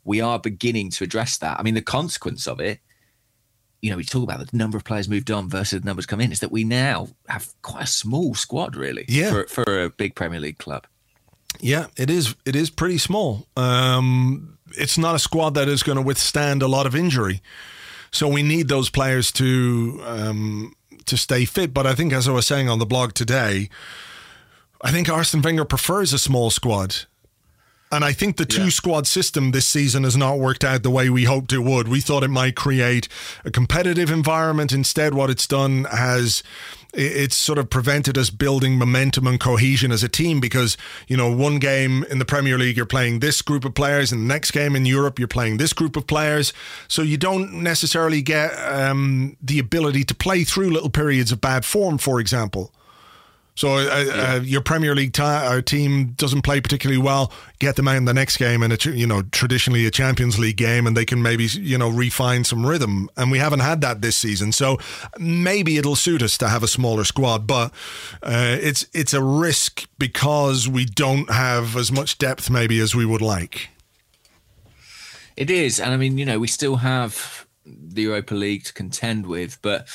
we are beginning to address that. I mean, the consequence of it, you know, we talk about the number of players moved on versus the numbers come in, is that we now have quite a small squad, really, for a big Premier League club. Yeah, it is. It is pretty small. It's not a squad that is going to withstand a lot of injury. So we need those players to stay fit. But I think, as I was saying on the blog today, I think Arsene Wenger prefers a small squad. And I think the two-squad system this season has not worked out the way we hoped it would. We thought it might create a competitive environment. Instead, what it's done it's sort of prevented us building momentum and cohesion as a team, because, you know, one game in the Premier League, you're playing this group of players, and the next game in Europe, you're playing this group of players. So you don't necessarily get the ability to play through little periods of bad form, for example. So your Premier League team doesn't play particularly well, get them out in the next game, and traditionally a Champions League game, and they can maybe refine some rhythm. And we haven't had that this season, so maybe it'll suit us to have a smaller squad. But it's a risk because we don't have as much depth maybe as we would like. It is, and I mean, we still have the Europa League to contend with, but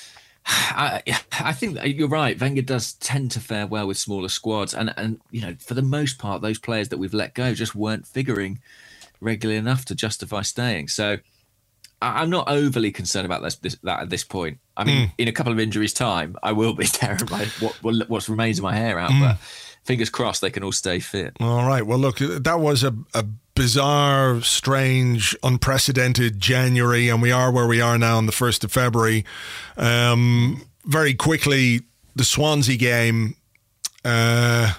I think you're right. Wenger does tend to fare well with smaller squads, and for the most part, those players that we've let go just weren't figuring regularly enough to justify staying. So I'm not overly concerned about that at this point. I mean, in a couple of injuries' time, I will be terrified what remains of my hair out, but fingers crossed they can all stay fit. All right. Well, look, that was a bizarre, strange, unprecedented January, and we are where we are now on the 1st of February. Very quickly, the Swansea game. God.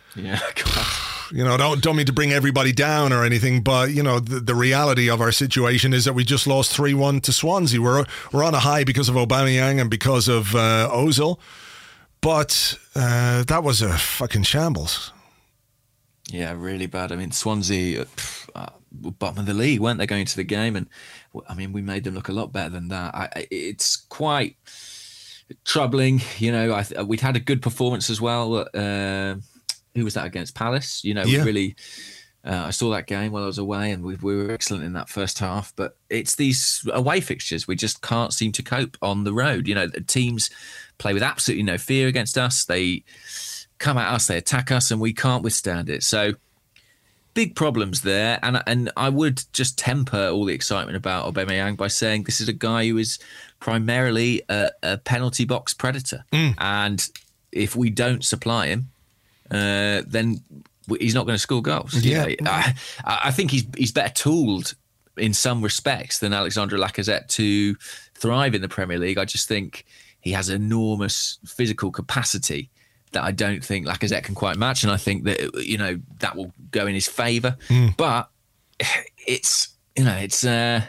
Don't mean to bring everybody down or anything, but the reality of our situation is that we just lost 3-1 to Swansea. We're on a high because of Aubameyang and because of Ozil, but that was a fucking shambles. Yeah, really bad. I mean, Swansea, bottom of the league, weren't they, going to the game? And I mean, we made them look a lot better than that. It's quite troubling. We'd had a good performance as well. Who was that against? Palace. We really. I saw that game while I was away, and we were excellent in that first half. But it's these away fixtures we just can't seem to cope on the road. The teams play with absolutely no fear against us. They come at us, they attack us, and we can't withstand it. So big problems there. And I would just temper all the excitement about Aubameyang by saying this is a guy who is primarily a penalty box predator. And if we don't supply him, then he's not going to score goals. I think he's better tooled in some respects than Alexandre Lacazette to thrive in the Premier League. I just think he has enormous physical capacity that I don't think Lacazette can quite match, and I think that that will go in his favour. But it's not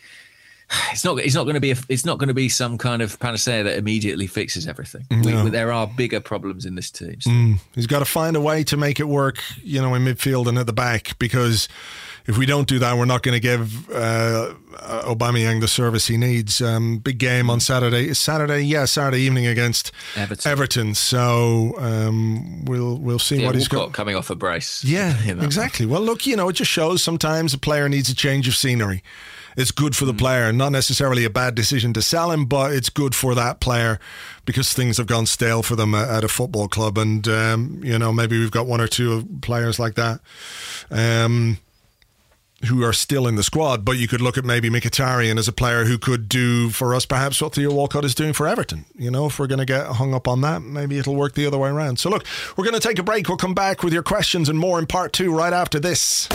going to be some kind of panacea that immediately fixes everything. No. There are bigger problems in this team. So. He's got to find a way to make it work, in midfield and at the back, because if we don't do that, we're not going to give Aubameyang the service he needs. Big game on Saturday. Saturday evening against Everton. So we'll see what he's got. Coming off a brace. Yeah, exactly. Well, look, it just shows sometimes a player needs a change of scenery. It's good for the player, not necessarily a bad decision to sell him, but it's good for that player because things have gone stale for them at a football club. And, maybe we've got one or two players like that who are still in the squad, but you could look at maybe Mkhitaryan as a player who could do for us perhaps what Theo Walcott is doing for Everton. If we're going to get hung up on that, maybe it'll work the other way around. So look, we're going to take a break. We'll come back with your questions and more in part 2 right after this.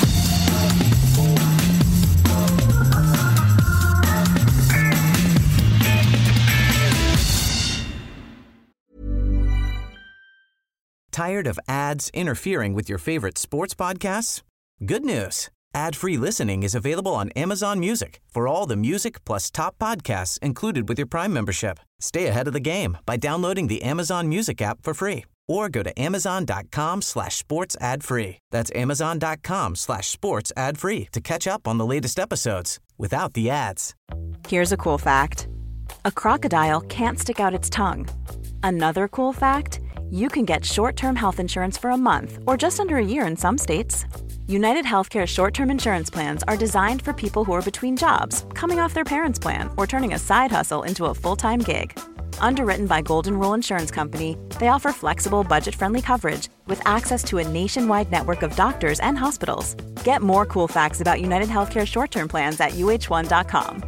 Tired of ads interfering with your favorite sports podcasts? Good news. Ad-free listening is available on Amazon Music for all the music plus top podcasts included with your Prime membership. Stay ahead of the game by downloading the Amazon Music app for free or go to amazon.com/sports ad free. That's amazon.com/sports ad free to catch up on the latest episodes without the ads. Here's a cool fact. A crocodile can't stick out its tongue. Another cool fact, you can get short-term health insurance for a month or just under a year in some states. United Healthcare short-term insurance plans are designed for people who are between jobs, coming off their parents' plan, or turning a side hustle into a full-time gig. Underwritten by Golden Rule Insurance Company, they offer flexible, budget-friendly coverage with access to a nationwide network of doctors and hospitals. Get more cool facts about United Healthcare short-term plans at uh1.com.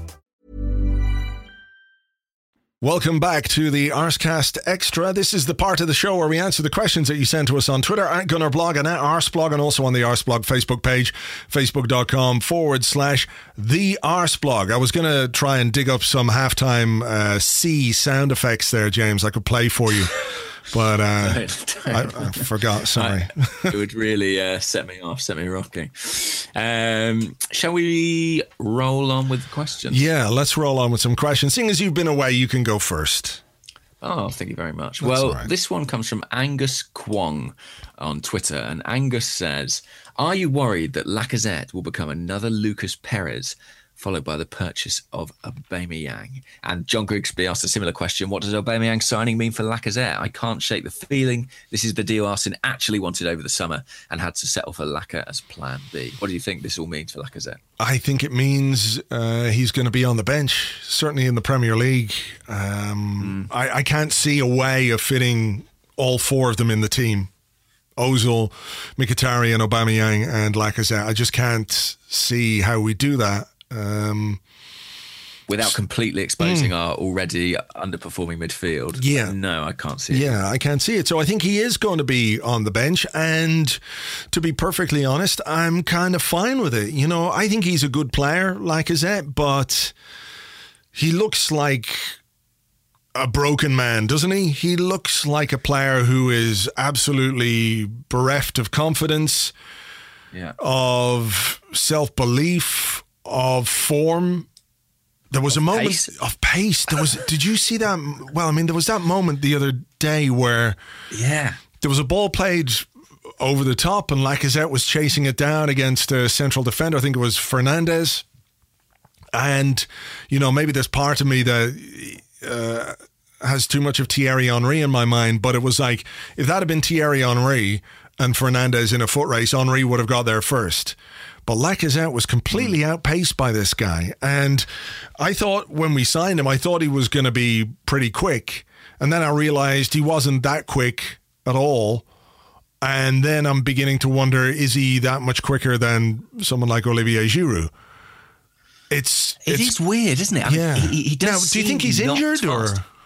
Welcome back to the Arscast Extra. This is the part of the show where we answer the questions that you send to us on Twitter at Gunnerblog and at Arsblog, and also on the Arsblog Facebook page, facebook.com/the Arsblog. I was going to try and dig up some halftime C sound effects there, James. I could play for you. But I forgot, sorry. It would really set me off, set me rocking. Shall we roll on with the questions? Yeah, let's roll on with some questions. Seeing as you've been away, you can go first. Oh, thank you very much. That's well, right. This one comes from Angus Kwong on Twitter. And Angus says, are you worried that Lacazette will become another Lucas Perez, followed by the purchase of Aubameyang? And John Grigsby asked a similar question. What does Aubameyang signing mean for Lacazette? I can't shake the feeling this is the deal Arsene actually wanted over the summer and had to settle for Laka as plan B. What do you think this all means for Lacazette? I think it means he's going to be on the bench, certainly in the Premier League. I can't see a way of fitting all four of them in the team. Ozil, Mkhitaryan, Aubameyang and Lacazette. I just can't see how we do that. Without completely exposing our already underperforming midfield. Yeah. No, I can't see it. Yeah, I can't see it. So I think he is going to be on the bench. And to be perfectly honest, I'm kind of fine with it. You know, I think he's a good player, Lacazette, but he looks like a broken man, doesn't he? He looks like a player who is absolutely bereft of confidence, of self-belief, of form. There was a moment of pace. Did you see that? Well, I mean, there was that moment the other day where there was a ball played over the top and Lacazette was chasing it down against a central defender. I think it was Fernandes. And, you know, maybe there's part of me that has too much of Thierry Henry in my mind, but it was like, if that had been Thierry Henry and Fernandes in a foot race, Henry would have got there first. But Lacazette was completely outpaced by this guy. And I thought when we signed him, I thought he was going to be pretty quick. And then I realized he wasn't that quick at all. And then I'm beginning to wonder, is he that much quicker than someone like Olivier Giroud? It is weird, isn't it? I mean, he does. Now, do you think he's injured or?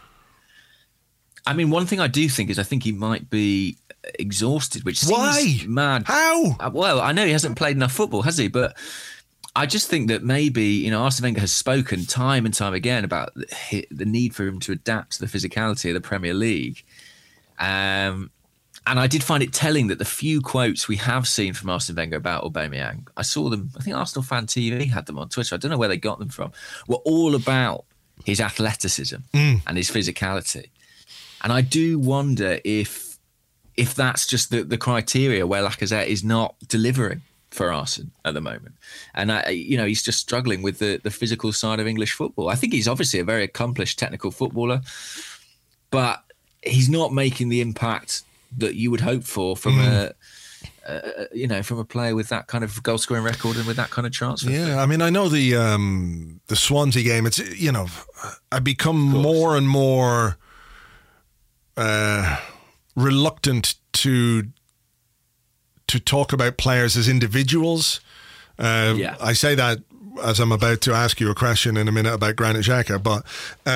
I mean, one thing I do think is I think he might be exhausted, which seems mad. How? Well, I know he hasn't played enough football, has he? But I just think that maybe, you know, Arsene Wenger has spoken time and time again about the need for him to adapt to the physicality of the Premier League. And I did find it telling that the few quotes we have seen from Arsene Wenger about Aubameyang, I saw them, I think Arsenal Fan TV had them on Twitter, I don't know where they got them from, were all about his athleticism and his physicality. And I do wonder if that's just the criteria where Lacazette is not delivering for Arsene at the moment. And, he's just struggling with the physical side of English football. I think he's obviously a very accomplished technical footballer, but he's not making the impact that you would hope for from from a player with that kind of goal scoring record and with that kind of transfer. Yeah, I mean, I know the Swansea game. It's I've become more and more reluctant to talk about players as individuals. I say that as I'm about to ask you a question in a minute about Granit Xhaka, but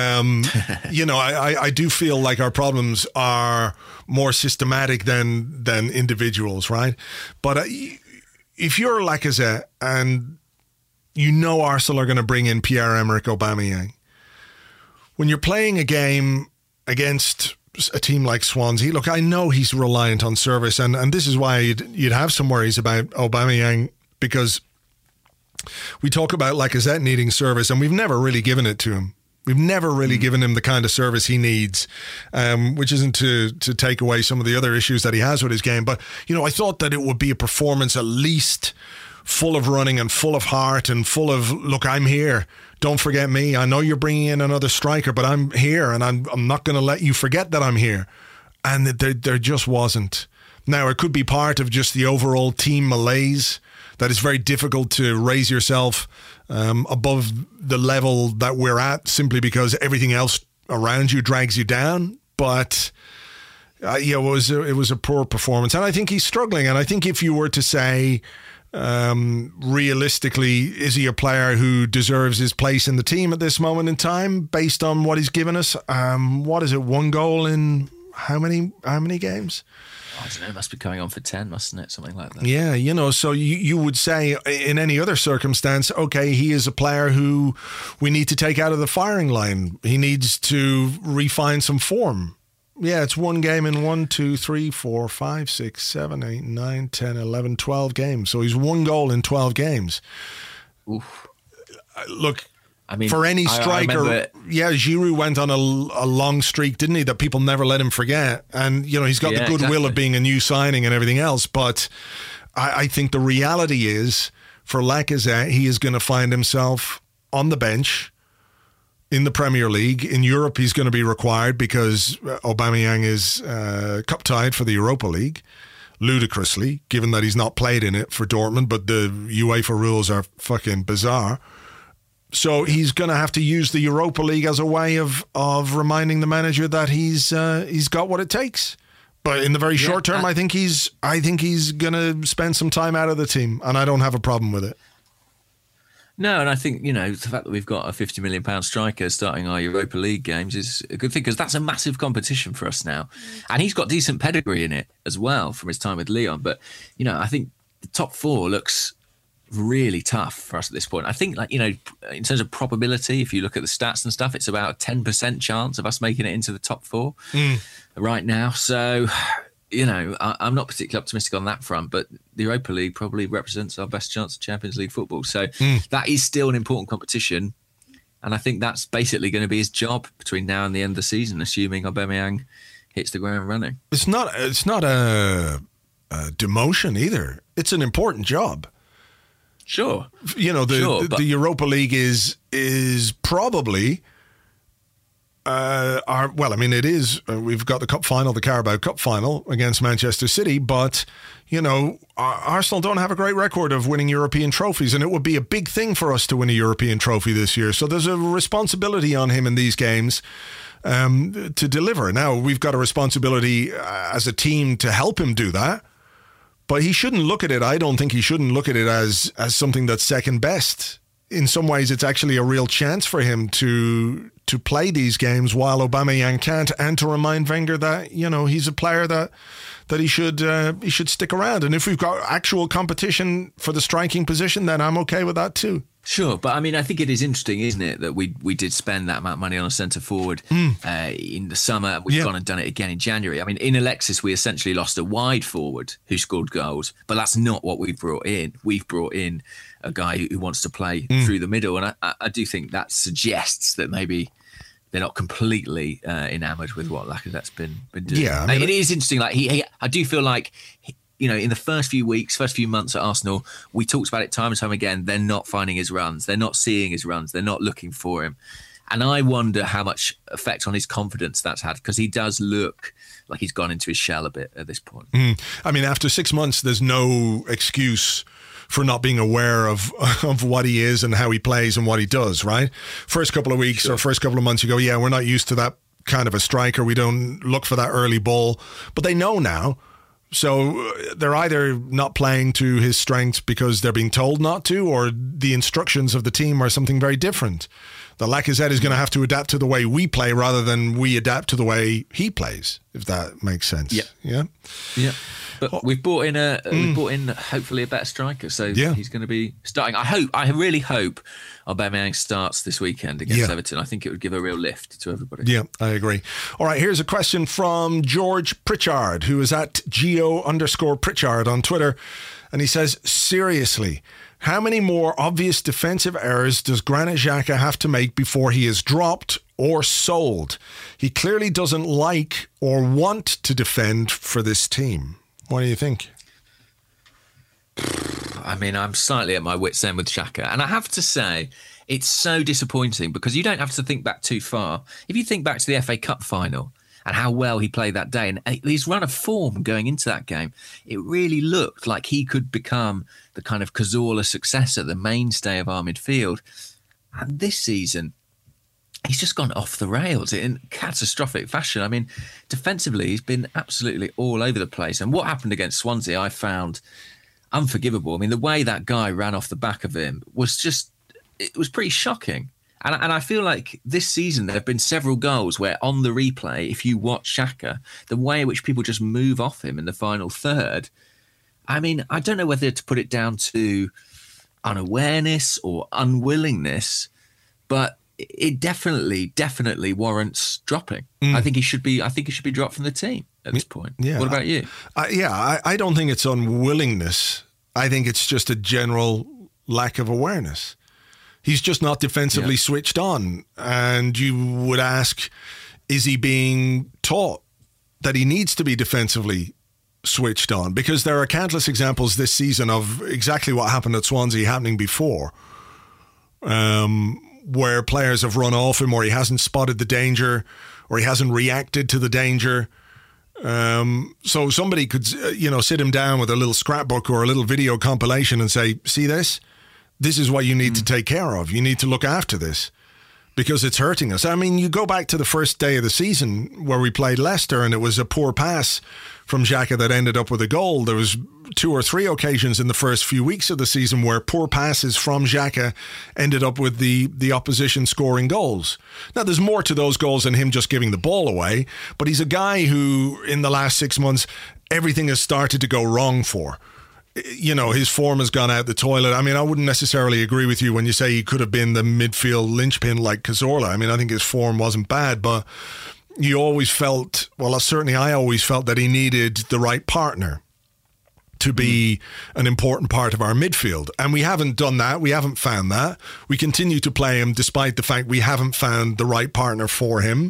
I do feel like our problems are more systematic than individuals, right? But if you're Lacazette and you know Arsenal are going to bring in Pierre-Emerick Aubameyang, when you're playing a game against a team like Swansea, look, I know he's reliant on service, and this is why you'd have some worries about Aubameyang, because we talk about Lacazette needing service, and we've never really given it to him. We've never really given him the kind of service he needs, which isn't to take away some of the other issues that he has with his game. But, I thought that it would be a performance at least full of running and full of heart and full of, look, I'm here. Don't forget me. I know you're bringing in another striker, but I'm here, and I'm not going to let you forget that I'm here. And there just wasn't. Now, it could be part of just the overall team malaise, that it's very difficult to raise yourself above the level that we're at simply because everything else around you drags you down. But it was a poor performance, and I think he's struggling. And I think if you were to say, realistically, is he a player who deserves his place in the team at this moment in time based on what he's given us? What is it? 1 goal in how many games? I don't know, it must be going on for 10, mustn't it? Something like that. Yeah, so you would say in any other circumstance, okay, he is a player who we need to take out of the firing line. He needs to refine some form. Yeah, it's 1 game in 1, 2, 3, 4, 5, 6, 7, 8, 9, 10, 11, 12 games. So he's 1 goal in 12 games. Oof. Look, I mean, for any striker, Giroud went on a long streak, didn't he, that people never let him forget. And, he's got the goodwill of being a new signing and everything else. But I think the reality is, for Lacazette, he is going to find himself on the bench in the Premier League. In Europe, he's going to be required because Aubameyang is cup-tied for the Europa League, ludicrously, given that he's not played in it for Dortmund, but the UEFA rules are fucking bizarre. So he's going to have to use the Europa League as a way of reminding the manager that he's got what it takes. But in the very short term, I think he's going to spend some time out of the team, and I don't have a problem with it. No, and I think, the fact that we've got a £50 million striker starting our Europa League games is a good thing, because that's a massive competition for us now. And he's got decent pedigree in it as well from his time with Lyon. But, I think the top 4 looks really tough for us at this point. I think, in terms of probability, if you look at the stats and stuff, it's about a 10% chance of us making it into the top 4 right now. So, I'm not particularly optimistic on that front, but the Europa League probably represents our best chance of Champions League football. So that is still an important competition. And I think that's basically going to be his job between now and the end of the season, assuming Aubameyang hits the ground running. It's not a demotion either. It's an important job. Sure. The Europa League is probably it is. We've got the cup final, the Carabao Cup final against Manchester City, but Arsenal don't have a great record of winning European trophies, and it would be a big thing for us to win a European trophy this year. So there's a responsibility on him in these games to deliver. Now, we've got a responsibility as a team to help him do that. But he shouldn't look at it, I don't think he shouldn't look at it as something that's second best. In some ways, it's actually a real chance for him to play these games while Aubameyang can't, and to remind Wenger that, he's a player that he should stick around. And if we've got actual competition for the striking position, then I'm okay with that too. Sure, but I think it is interesting, isn't it, that we did spend that amount of money on a centre forward in the summer. We've gone and done it again in January. In Alexis, we essentially lost a wide forward who scored goals, but that's not what we've brought in. We've brought in a guy who wants to play through the middle, and I do think that suggests that maybe they're not completely enamoured with what Lacazette's been doing. Yeah, it is interesting. I do feel like, in the first few months at Arsenal, we talked about it time and time again. They're not finding his runs. They're not seeing his runs. They're not looking for him. And I wonder how much effect on his confidence that's had, because he does look like he's gone into his shell a bit at this point. After 6 months, there's no excuse for not being aware of what he is and how he plays and what he does, right? First couple of weeks or first couple of months, you go, we're not used to that kind of a striker. We don't look for that early ball. But they know now. So they're either not playing to his strengths because they're being told not to, or the instructions of the team are something very different. The Lacazette is going to have to adapt to the way we play rather than we adapt to the way he plays, if that makes sense. Yeah. But we've brought in hopefully a better striker, so he's going to be starting. I really hope Aubameyang starts this weekend against Everton. I think it would give a real lift to everybody. Yeah, I agree. All right, here's a question from George Pritchard, who is at Geo_Pritchard on Twitter, and he says, seriously, how many more obvious defensive errors does Granit Xhaka have to make before he is dropped or sold? He clearly doesn't like or want to defend for this team. What do you think? I'm slightly at my wit's end with Xhaka. And I have to say, it's so disappointing because you don't have to think back too far. If you think back to the FA Cup final and how well he played that day. And his run of form going into that game, it really looked like he could become the kind of Cazorla successor, the mainstay of our midfield. And this season, he's just gone off the rails in catastrophic fashion. I mean, defensively, he's been absolutely all over the place. And what happened against Swansea, I found unforgivable. I mean, the way that guy ran off the back of him was just, it was pretty shocking. And I feel like this season there have been several goals where on the replay, if you watch Xhaka, the way in which people just move off him in the final third, I mean, I don't know whether to put it down to unawareness or unwillingness, but it definitely warrants dropping. I think he should be dropped from the team at this point. Yeah. What about you? I don't think it's unwillingness. I think it's just a general lack of awareness. He's just not defensively switched on. And you would ask, is he being taught that he needs to be defensively switched on? Because there are countless examples this season of exactly what happened at Swansea happening before, where players have run off him, or he hasn't spotted the danger, or he hasn't reacted to the danger. So somebody could, sit him down with a little scrapbook or a little video compilation and say, see this? This is what you need to take care of. You need to look after this because it's hurting us. I mean, you go back to the first day of the season where we played Leicester and it was a poor pass from Xhaka that ended up with a goal. There was 2 or 3 occasions in the first few weeks of the season where poor passes from Xhaka ended up with the opposition scoring goals. Now, there's more to those goals than him just giving the ball away, but he's a guy who, in the last 6 months, everything has started to go wrong for. His form has gone out the toilet. I mean, I wouldn't necessarily agree with you when you say he could have been the midfield linchpin like Cazorla. I mean, I think his form wasn't bad, but you always felt, certainly I always felt that he needed the right partner to be an important part of our midfield. And we haven't done that. We haven't found that. We continue to play him despite the fact we haven't found the right partner for him.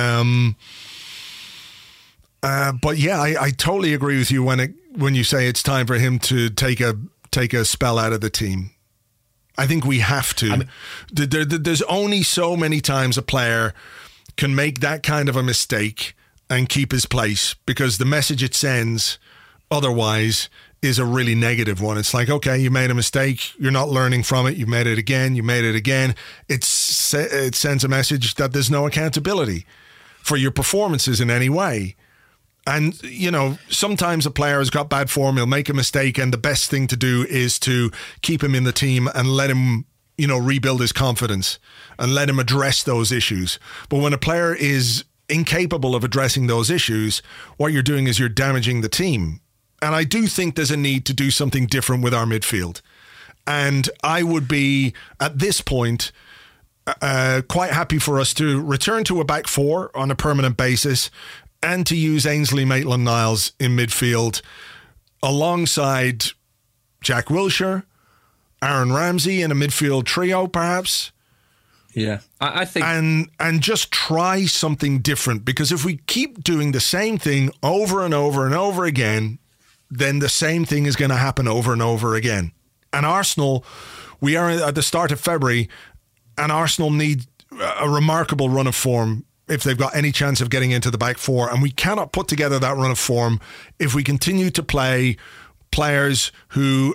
But yeah, I totally agree with you when you say it's time for him to take a spell out of the team. I think we have to. There's only so many times a player can make that kind of a mistake and keep his place, because the message it sends otherwise is a really negative one. It's like, okay, you made a mistake, you're not learning from it, you made it again. It sends a message that there's no accountability for your performances in any way. And, sometimes a player has got bad form, he'll make a mistake, and the best thing to do is to keep him in the team and let him, rebuild his confidence and let him address those issues. But when a player is incapable of addressing those issues, what you're doing is you're damaging the team. And I do think there's a need to do something different with our midfield. And I would be, at this point, quite happy for us to return to a back four on a permanent basis, and to use Ainsley Maitland-Niles in midfield alongside Jack Wilshere, Aaron Ramsey in a midfield trio, perhaps. Yeah, I think... And just try something different, because if we keep doing the same thing over and over and over again, then the same thing is going to happen over and over again. And Arsenal, we are at the start of February, and Arsenal need a remarkable run of form if they've got any chance of getting into the back four. And we cannot put together that run of form if we continue to play players who,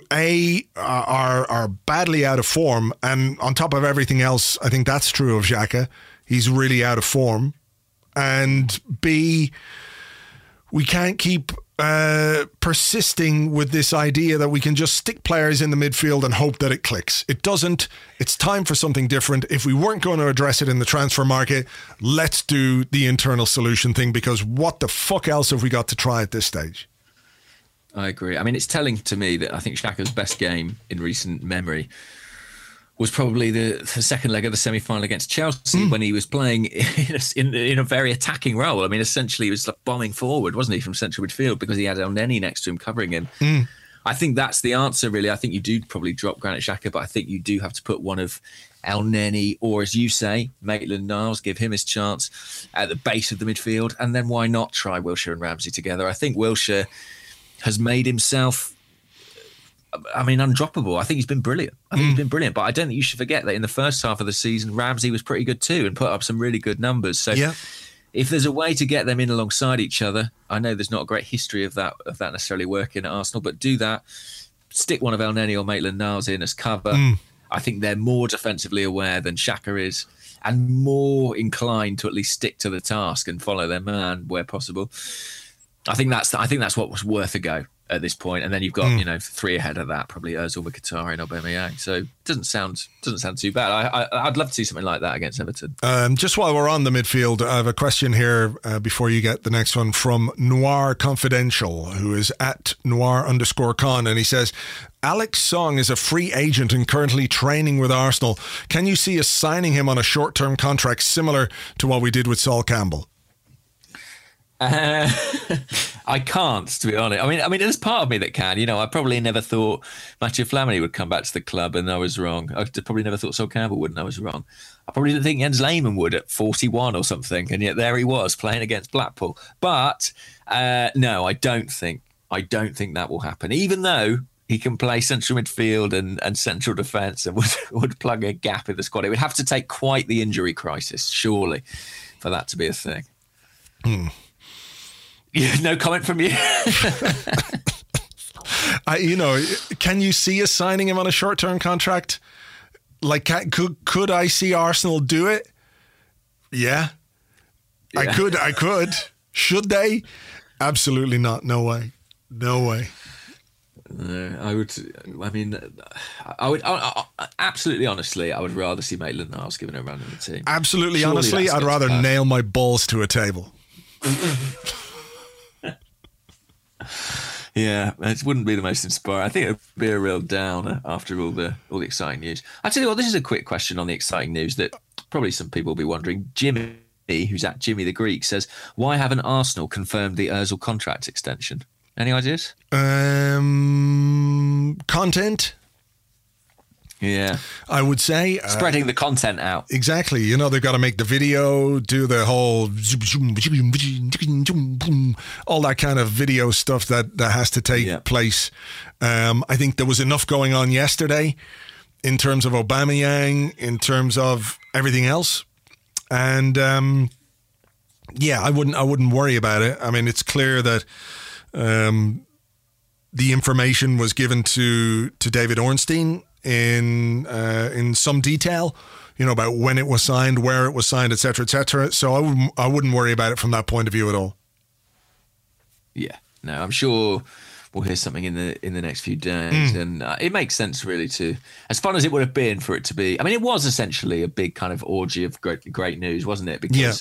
are badly out of form. And on top of everything else, I think that's true of Xhaka. He's really out of form. And B, we can't keep persisting with this idea that we can just stick players in the midfield and hope that it clicks. It doesn't. It's time for something different. If we weren't going to address it in the transfer market, let's do the internal solution thing, because what the fuck else have we got to try at this stage? I agree. I mean, it's telling to me that I think Xhaka's best game in recent memory was probably the second leg of the semi-final against Chelsea, when he was playing in a very attacking role. I mean, essentially he was like bombing forward, wasn't he, from central midfield, because he had Elneny next to him covering him. I think that's the answer, really. I think you do probably drop Granit Xhaka, but I think you do have to put one of Elneny, or as you say, Maitland-Niles, give him his chance at the base of the midfield. And then why not try Wilshere and Ramsey together? I think Wilshere has made himself, undroppable. I think he's been brilliant. But I don't think you should forget that in the first half of the season, Ramsey was pretty good too and put up some really good numbers. So if there's a way to get them in alongside each other, I know there's not a great history of that necessarily working at Arsenal, but do that. Stick one of El Neni or Maitland-Niles in as cover. I think they're more defensively aware than Xhaka is, and more inclined to at least stick to the task and follow their man where possible. I think that's what was worth a go at this point. And then you've got 3 ahead of that, probably Ozil, Mkhitaryan, and Aubameyang. So it doesn't sound too bad. I'd love to see something like that against Everton. Just while we're on the midfield, I have a question here before you get the next one from Noir Confidential, who is at Noir_Con, and he says, Alex Song is a free agent and currently training with Arsenal. Can you see us signing him on a short-term contract similar to what we did with Sol Campbell? I can't, to be honest. I mean, there's part of me that can. I probably never thought Mathieu Flamini would come back to the club, and I was wrong. I probably never thought Sol Campbell would, and I was wrong. I probably didn't think Jens Lehmann would at 41 or something, and yet there he was playing against Blackpool. But no, I don't think that will happen. Even though he can play central midfield and central defence and would plug a gap in the squad, it would have to take quite the injury crisis, surely, for that to be a thing. No comment from you. Can you see us signing him on a short-term contract? Like, could I see Arsenal do it? Yeah. I could. Should they? Absolutely not. No way. I would absolutely honestly, I would rather see Maitland-Niles given a run in the team. Absolutely honestly, I'd rather nail my balls to a table. Yeah, it wouldn't be the most inspiring. I think it would be a real downer after all the exciting news. I tell you what, this is a quick question on the exciting news that probably some people will be wondering. Jimmy, who's at Jimmy the Greek, says, why haven't Arsenal confirmed the Ozil contract extension? Any ideas? Content. Yeah, I would say spreading the content out. Exactly. They've got to make the video, do the whole all that kind of video stuff that has to take place. I think there was enough going on yesterday in terms of Aubameyang, in terms of everything else, and I wouldn't worry about it. I mean, it's clear that the information was given to David Ornstein in some detail, about when it was signed, where it was signed, etc., etc. So I wouldn't worry about it from that point of view at all. Yeah, no, I'm sure we'll hear something in the next few days, and it makes sense really to, as fun as it would have been for it to be. I mean, it was essentially a big kind of orgy of great news, wasn't it? Because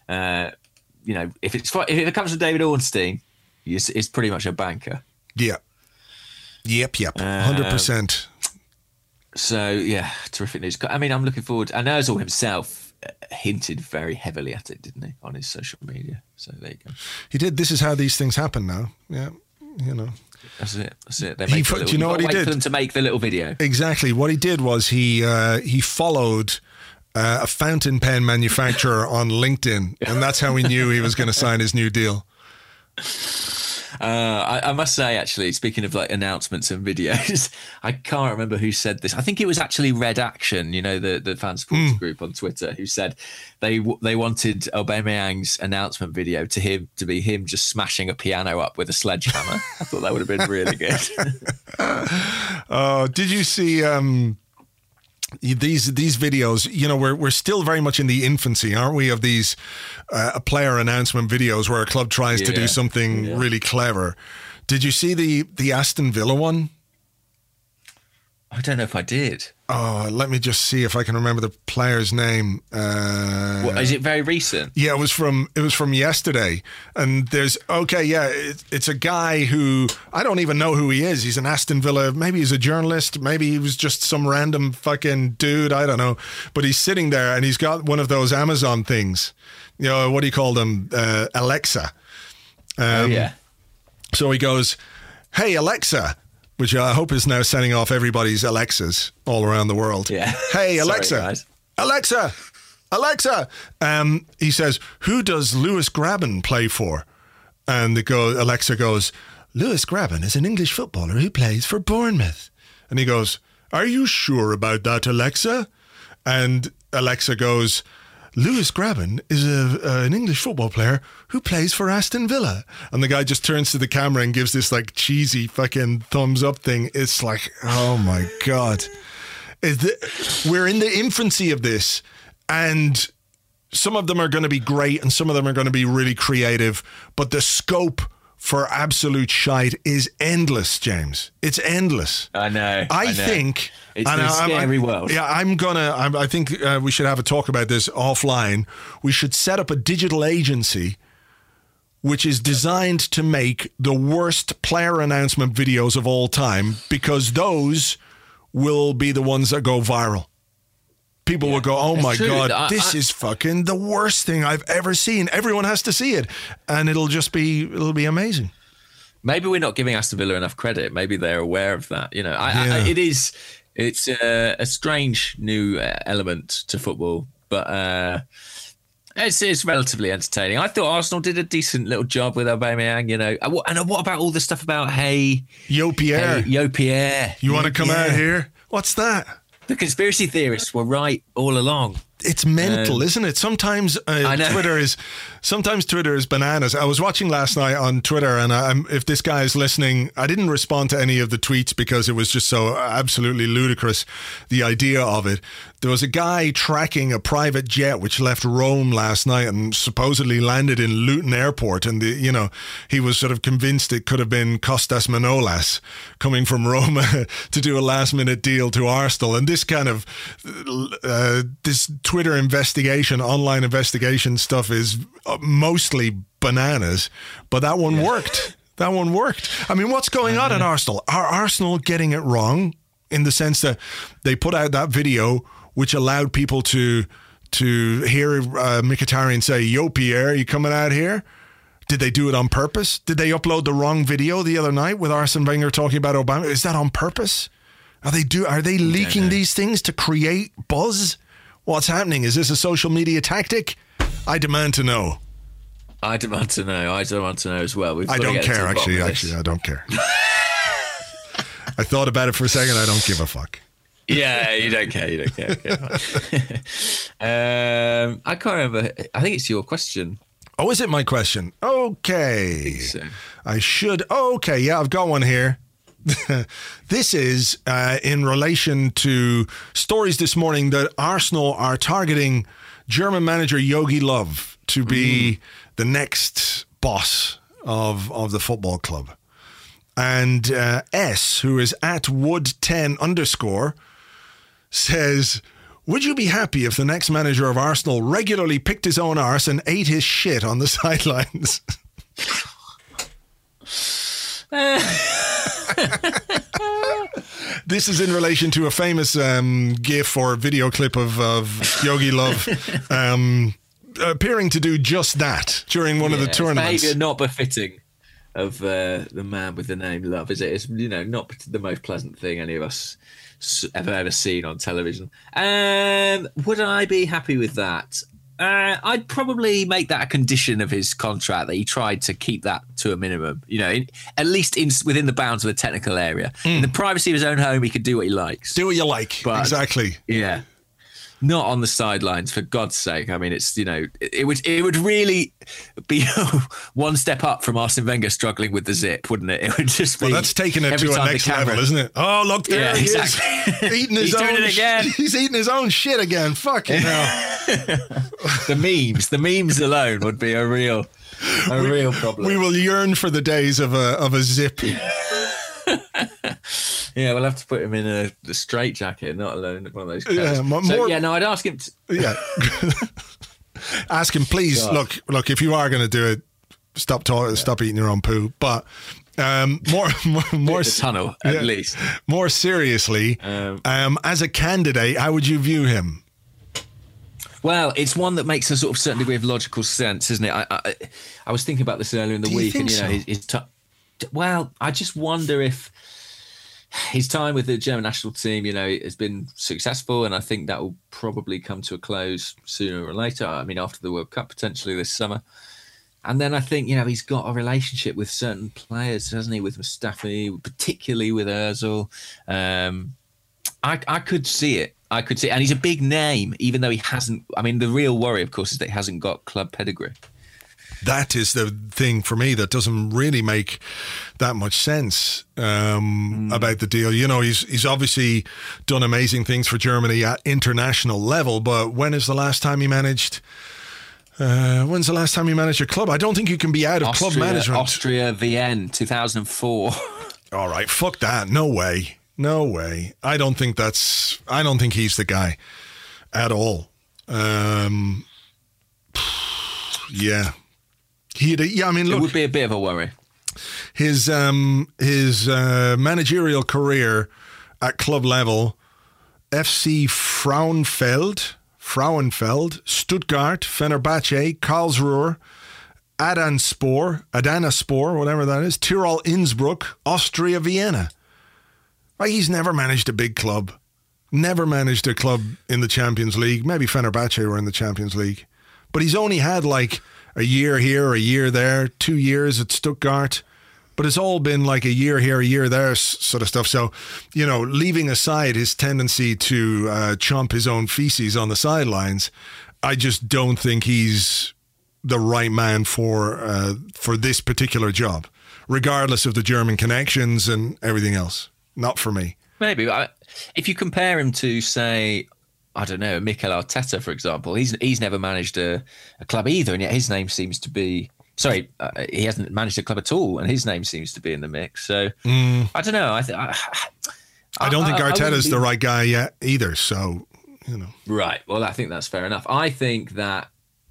if it comes from David Ornstein, it's pretty much a banker. Yeah. Yep. 100%. So, yeah, terrific news. I mean, I'm looking forward. And Ozil himself hinted very heavily at it, didn't he, on his social media? So there you go. He did. This is how these things happen now. Yeah, That's it. They make do you know what he did? For them to make the little video. Exactly. What he did was he followed a fountain pen manufacturer on LinkedIn, and that's how he knew he was going to sign his new deal. I must say, actually, speaking of like announcements and videos, I can't remember who said this. I think it was actually Red Action, the fan supporter group on Twitter, who said they wanted Aubameyang's announcement video to be him just smashing a piano up with a sledgehammer. I thought that would have been really good. Did you see these videos? We're still very much in the infancy, aren't we, of these player announcement videos where a club tries to do something really clever. Did you see the Aston Villa one? I don't know if I did. Oh, let me just see if I can remember the player's name. Is it very recent? Yeah, it was from yesterday. And it's a guy who I don't even know who he is. He's an Aston Villa. Maybe he's a journalist. Maybe he was just some random fucking dude. I don't know. But he's sitting there and he's got one of those Amazon things. What do you call them? Alexa. So he goes, "Hey Alexa," which I hope is now sending off everybody's Alexas all around the world. Yeah. Hey, Alexa. Sorry, guys. Alexa. He says, "Who does Lewis Grabban play for?" And Alexa goes, "Lewis Grabban is an English footballer who plays for Bournemouth." And he goes, "Are you sure about that, Alexa?" And Alexa goes, Lewis Graben is an English football player who plays for Aston Villa. And the guy just turns to the camera and gives this like cheesy fucking thumbs up thing. It's like, oh my God. We're in the infancy of this, and some of them are going to be great and some of them are going to be really creative, but the scope for absolute shite is endless, James. It's endless. I know. I think it's a scary world. Yeah, I think we should have a talk about this offline. We should set up a digital agency which is designed to make the worst player announcement videos of all time, because those will be the ones that go viral. People will go, oh my God, this is fucking the worst thing I've ever seen. Everyone has to see it. And it'll be amazing. Maybe we're not giving Aston Villa enough credit. Maybe they're aware of that. You know, it's a strange new element to football, but it's relatively entertaining. I thought Arsenal did a decent little job with Aubameyang, you know. And what about all the stuff about Yo Pierre? You want to come out here? What's that? The conspiracy theorists were right all along. It's mental, isn't it? Sometimes Twitter is bananas. I was watching last night on Twitter, and if this guy is listening, I didn't respond to any of the tweets because it was just so absolutely ludicrous, the idea of it. There was a guy tracking a private jet which left Rome last night and supposedly landed in Luton Airport, and he was sort of convinced it could have been Kostas Manolas coming from Rome to do a last-minute deal to Arsenal. And this kind of this Twitter investigation, online investigation stuff is mostly bananas, but that one worked. That one worked. I mean, what's going on at Arsenal? Are Arsenal getting it wrong in the sense that they put out that video which allowed people to hear Mkhitaryan say, "Yo, Pierre, you coming out here?" Did they do it on purpose? Did they upload the wrong video the other night with Arsene Wenger talking about Obama? Is that on purpose? Are they leaking these things to create buzz? What's happening? Is this a social media tactic? I demand to know. I demand to know as well. I don't care, actually, I don't care. I thought about it for a second. I don't give a fuck. Yeah, you don't care. I can't remember. I think it's your question. Oh, is it my question? Okay. I think so. I should. Okay, yeah, I've got one here. This is in relation to stories this morning that Arsenal are targeting German manager Jogi Löw to be the next boss of the football club. And S, who is at Wood10_, says, would you be happy if the next manager of Arsenal regularly picked his own arse and ate his shit on the sidelines? This is in relation to a famous GIF or video clip of Jogi Löw appearing to do just that during one of the tournaments. Behaviour not befitting of the man with the name Love, is it? It's not the most pleasant thing any of us ever seen on television. Would I be happy with that? I'd probably make that a condition of his contract that he tried to keep that to a minimum. At least within the bounds of the technical area. In the privacy of his own home, he could do what he likes. Do what you like, but, exactly. Yeah. Not on the sidelines, for God's sake. I mean, it's it would really be one step up from Arsene Wenger struggling with the zip, wouldn't it? It would just be. Well, that's taking it to a next level, isn't it? Oh, look there, he is eating his own. Doing it again. He's eating his own shit again. Fucking hell. The memes alone would be a real problem. We will yearn for the days of a zip. Yeah, we'll have to put him in a straight jacket, not alone one of those clothes. I'd ask him ask him, please. God. Look, if you are going to do it, stop eating your own poo. But more the tunnel at least. More seriously, as a candidate, how would you view him? Well, it's one that makes a sort of certain degree of logical sense, isn't it? I was thinking about this earlier in the week, and well, I just wonder if his time with the German national team, has been successful, and I think that will probably come to a close sooner or later. I mean, after the World Cup, potentially this summer. And then I think, he's got a relationship with certain players, hasn't he? With Mustafi, particularly with Ozil. I could see it. I could see, and he's a big name, even though he hasn't. I mean, the real worry, of course, is that he hasn't got club pedigree. That is the thing for me that doesn't really make that much sense about the deal. You know, he's obviously done amazing things for Germany at international level, but when is the last time he managed? When's the last time you managed a club? I don't think you can be out of club management. Austria Vienna, 2004. All right, fuck that. No way. I don't think he's the guy at all. Yeah. I mean, look, it would be a bit of a worry. His managerial career at club level: FC Frauenfeld, Stuttgart, Fenerbahce, Karlsruhe, Adanaspor, whatever that is, Tirol Innsbruck, Austria Vienna. Like, he's never managed a big club. Never managed a club in the Champions League. Maybe Fenerbahce were in the Champions League. But he's only had like a year here, a year there, 2 years at Stuttgart. But it's all been like a year here, a year there sort of stuff. So, you know, leaving aside his tendency to chomp his own feces on the sidelines, I just don't think he's the right man for this particular job, regardless of the German connections and everything else. Not for me. Maybe. If you compare him to, say, I don't know, Mikel Arteta, for example, he's never managed a club either, and yet his name seems to be... Sorry, he hasn't managed a club at all, and his name seems to be in the mix. So, I don't know. I don't think Arteta's the right guy yet either, so, you know. Right. Well, I think that's fair enough. I think that...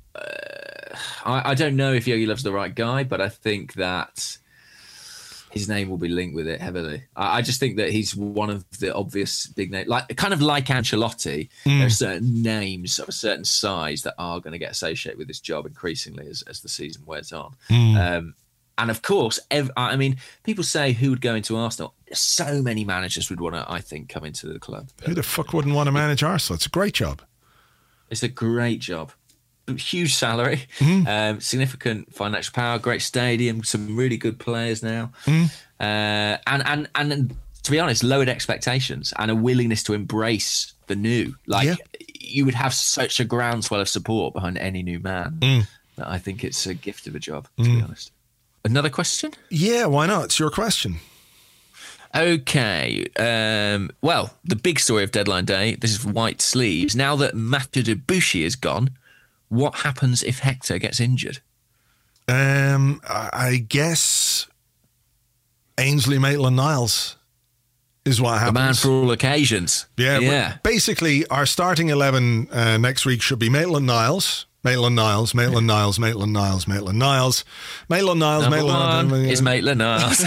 I don't know if Jogi Löw's the right guy, but I think that his name will be linked with it heavily. I just think that he's one of the obvious big names, kind of like Ancelotti. There are certain names of a certain size that are going to get associated with this job increasingly as the season wears on. And of course, I mean, people say who would go into Arsenal. So many managers would want to, I think, come into the club. Who the fuck wouldn't want to manage Arsenal? It's a great job. It's a great job. Huge salary, significant financial power, great stadium, some really good players now, and to be honest, lowered expectations and a willingness to embrace the new. You would have such a groundswell of support behind any new man that I think it's a gift of a job, to be honest. Another question? Yeah, why not? It's your question. Okay. Well, the big story of deadline day, this is White Sleeves. Now that Mathieu Debuchy is gone, what happens if Hector gets injured? I guess Ainsley Maitland-Niles is what happens. The man for all occasions. Yeah. Basically, our starting 11 next week should be Maitland-Niles. Maitland-Niles is Maitland-Niles.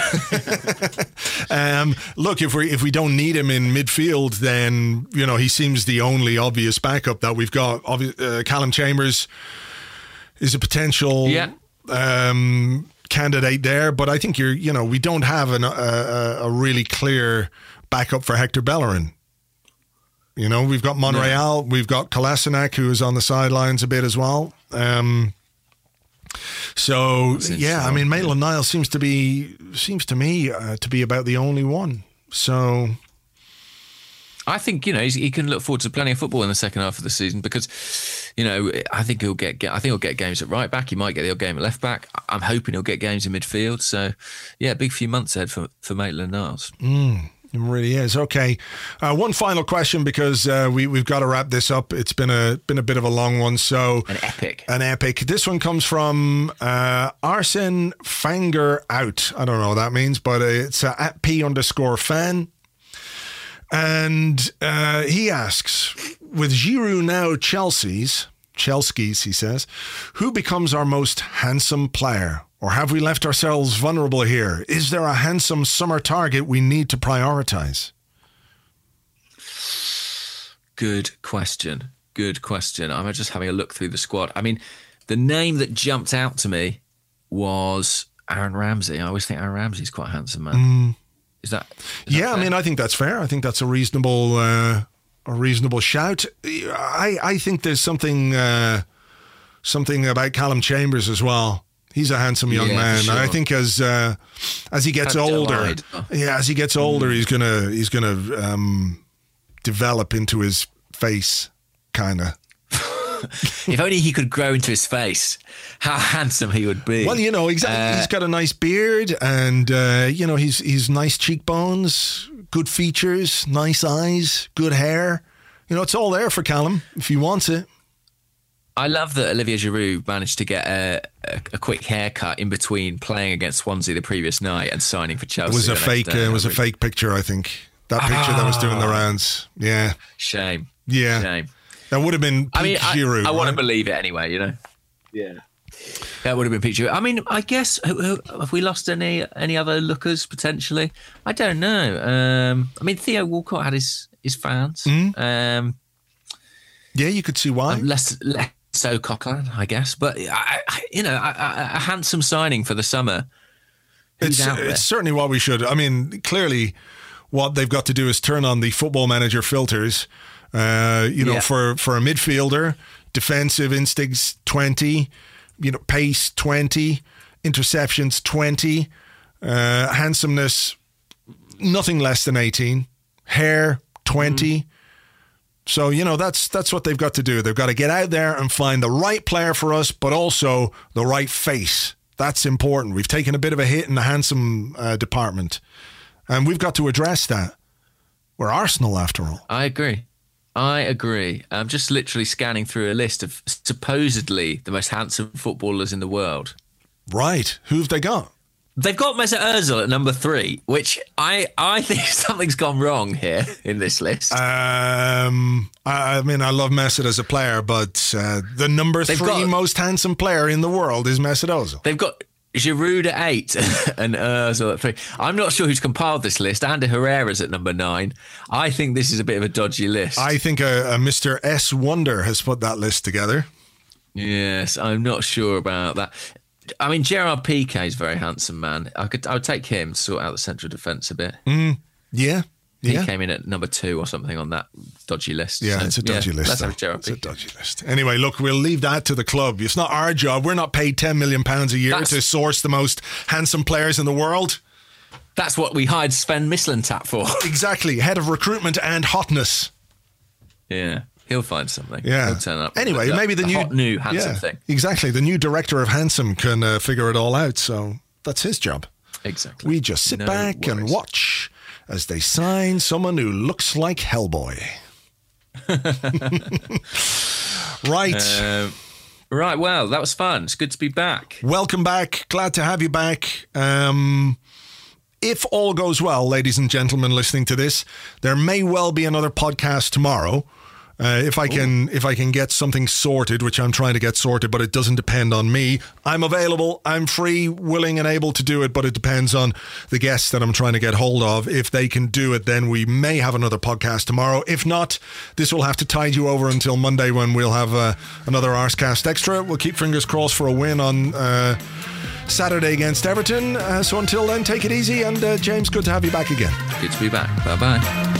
Look, if we don't need him in midfield, then, you know, he seems the only obvious backup that we've got. Callum Chambers is a potential candidate there, but I think we don't have a really clear backup for Hector Bellerin. You know, we've got Monreal, we've got Kolasinac, who is on the sidelines a bit as well. So yeah, I mean, Maitland-Niles seems to me to be about the only one. So I think, you know, he can look forward to plenty of football in the second half of the season because, you know, I think he'll get games at right back. He might get the odd game at left back. I'm hoping he'll get games in midfield. So yeah, big few months ahead for Maitland-Niles. It really is. Okay. One final question because we've got to wrap this up. It's been a bit of a long one. So An epic. This one comes from Arsene Fanger Out. I don't know what that means, but it's at P_fan. And he asks, with Giroud now Chelsea's, he says, who becomes our most handsome player? Or have we left ourselves vulnerable here? Is there a handsome summer target we need to prioritise? Good question. I'm just having a look through the squad. I mean, the name that jumped out to me was Aaron Ramsey. I always think Aaron Ramsey's quite a handsome man. Is that fair? I mean, I think that's fair. I think that's a reasonable shout. I think there's something about Callum Chambers as well. He's a handsome young man. Sure. I think as he gets older, he's gonna develop into his face, kind of. If only he could grow into his face, how handsome he would be. Well, exactly. He's got a nice beard and, he's nice cheekbones, good features, nice eyes, good hair. It's all there for Callum if he wants it. I love that Olivier Giroud managed to get a quick haircut in between playing against Swansea the previous night and signing for Chelsea. It was a fake. It was a fake picture, I think. That picture that was doing the rounds. Yeah. Shame. Yeah. Shame. That would have been peak Giroud. I want to believe it anyway. Yeah. That would have been peak Giroud. I mean, I guess have we lost any other lookers potentially? I don't know. Theo Walcott had his fans. Yeah, you could see why. Less so Coquelin, I guess, but a handsome signing for the summer. It's certainly what we should. I mean, clearly, what they've got to do is turn on the Football Manager filters. For a midfielder, defensive instincts 20, pace 20, interceptions 20, handsomeness nothing less than 18, hair 20. So, that's what they've got to do. They've got to get out there and find the right player for us, but also the right face. That's important. We've taken a bit of a hit in the handsome department, and we've got to address that. We're Arsenal, after all. I agree. I'm just literally scanning through a list of supposedly the most handsome footballers in the world. Right. Who have they got? They've got Mesut Ozil at number 3, which I think something's gone wrong here in this list. I love Mesut as a player, but the number 3 most handsome player in the world is Mesut Ozil. They've got Giroud at 8 and Ozil at 3. I'm not sure who's compiled this list. Ander Herrera's at number 9. I think this is a bit of a dodgy list. I think a Mr. S. Wonder has put that list together. Yes, I'm not sure about that. I mean, Gerard Piqué is a very handsome man. I would take him to sort out the central defence a bit. Yeah. He came in at number 2 or something on that dodgy list. Yeah, it's a dodgy list. Let's have Gerard Piqué. It's a dodgy list. Anyway, look, we'll leave that to the club. It's not our job. We're not paid £10 million a year to source the most handsome players in the world. That's what we hired Sven Mislintat for. Exactly. Head of recruitment and hotness. Yeah. He'll find something. Yeah. He'll turn up. Anyway, maybe the new handsome thing. Exactly. The new director of Handsome can figure it all out. So that's his job. Exactly. We just sit back and watch as they sign someone who looks like Hellboy. Right. Right. Well, that was fun. It's good to be back. Welcome back. Glad to have you back. If all goes well, ladies and gentlemen listening to this, there may well be another podcast tomorrow. If I can get something sorted, which I'm trying to get sorted, but it doesn't depend on me. I'm available. I'm free, willing and able to do it, but it depends on the guests that I'm trying to get hold of. If they can do it, then we may have another podcast tomorrow. If not, this will have to tide you over until Monday when we'll have another Arscast Extra. We'll keep fingers crossed for a win on Saturday against Everton. So until then, take it easy. And James, good to have you back again. Good to be back. Bye-bye.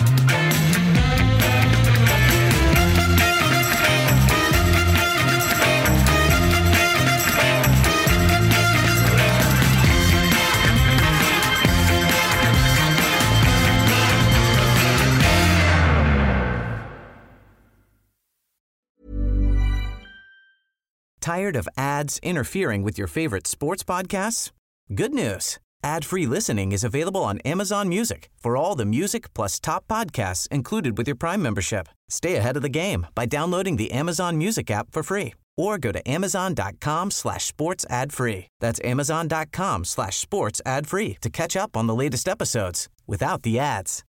Tired of ads interfering with your favorite sports podcasts? Good news. Ad-free listening is available on Amazon Music for all the music plus top podcasts included with your Prime membership. Stay ahead of the game by downloading the Amazon Music app for free or go to amazon.com/sports ad free. That's amazon.com/sports ad free to catch up on the latest episodes without the ads.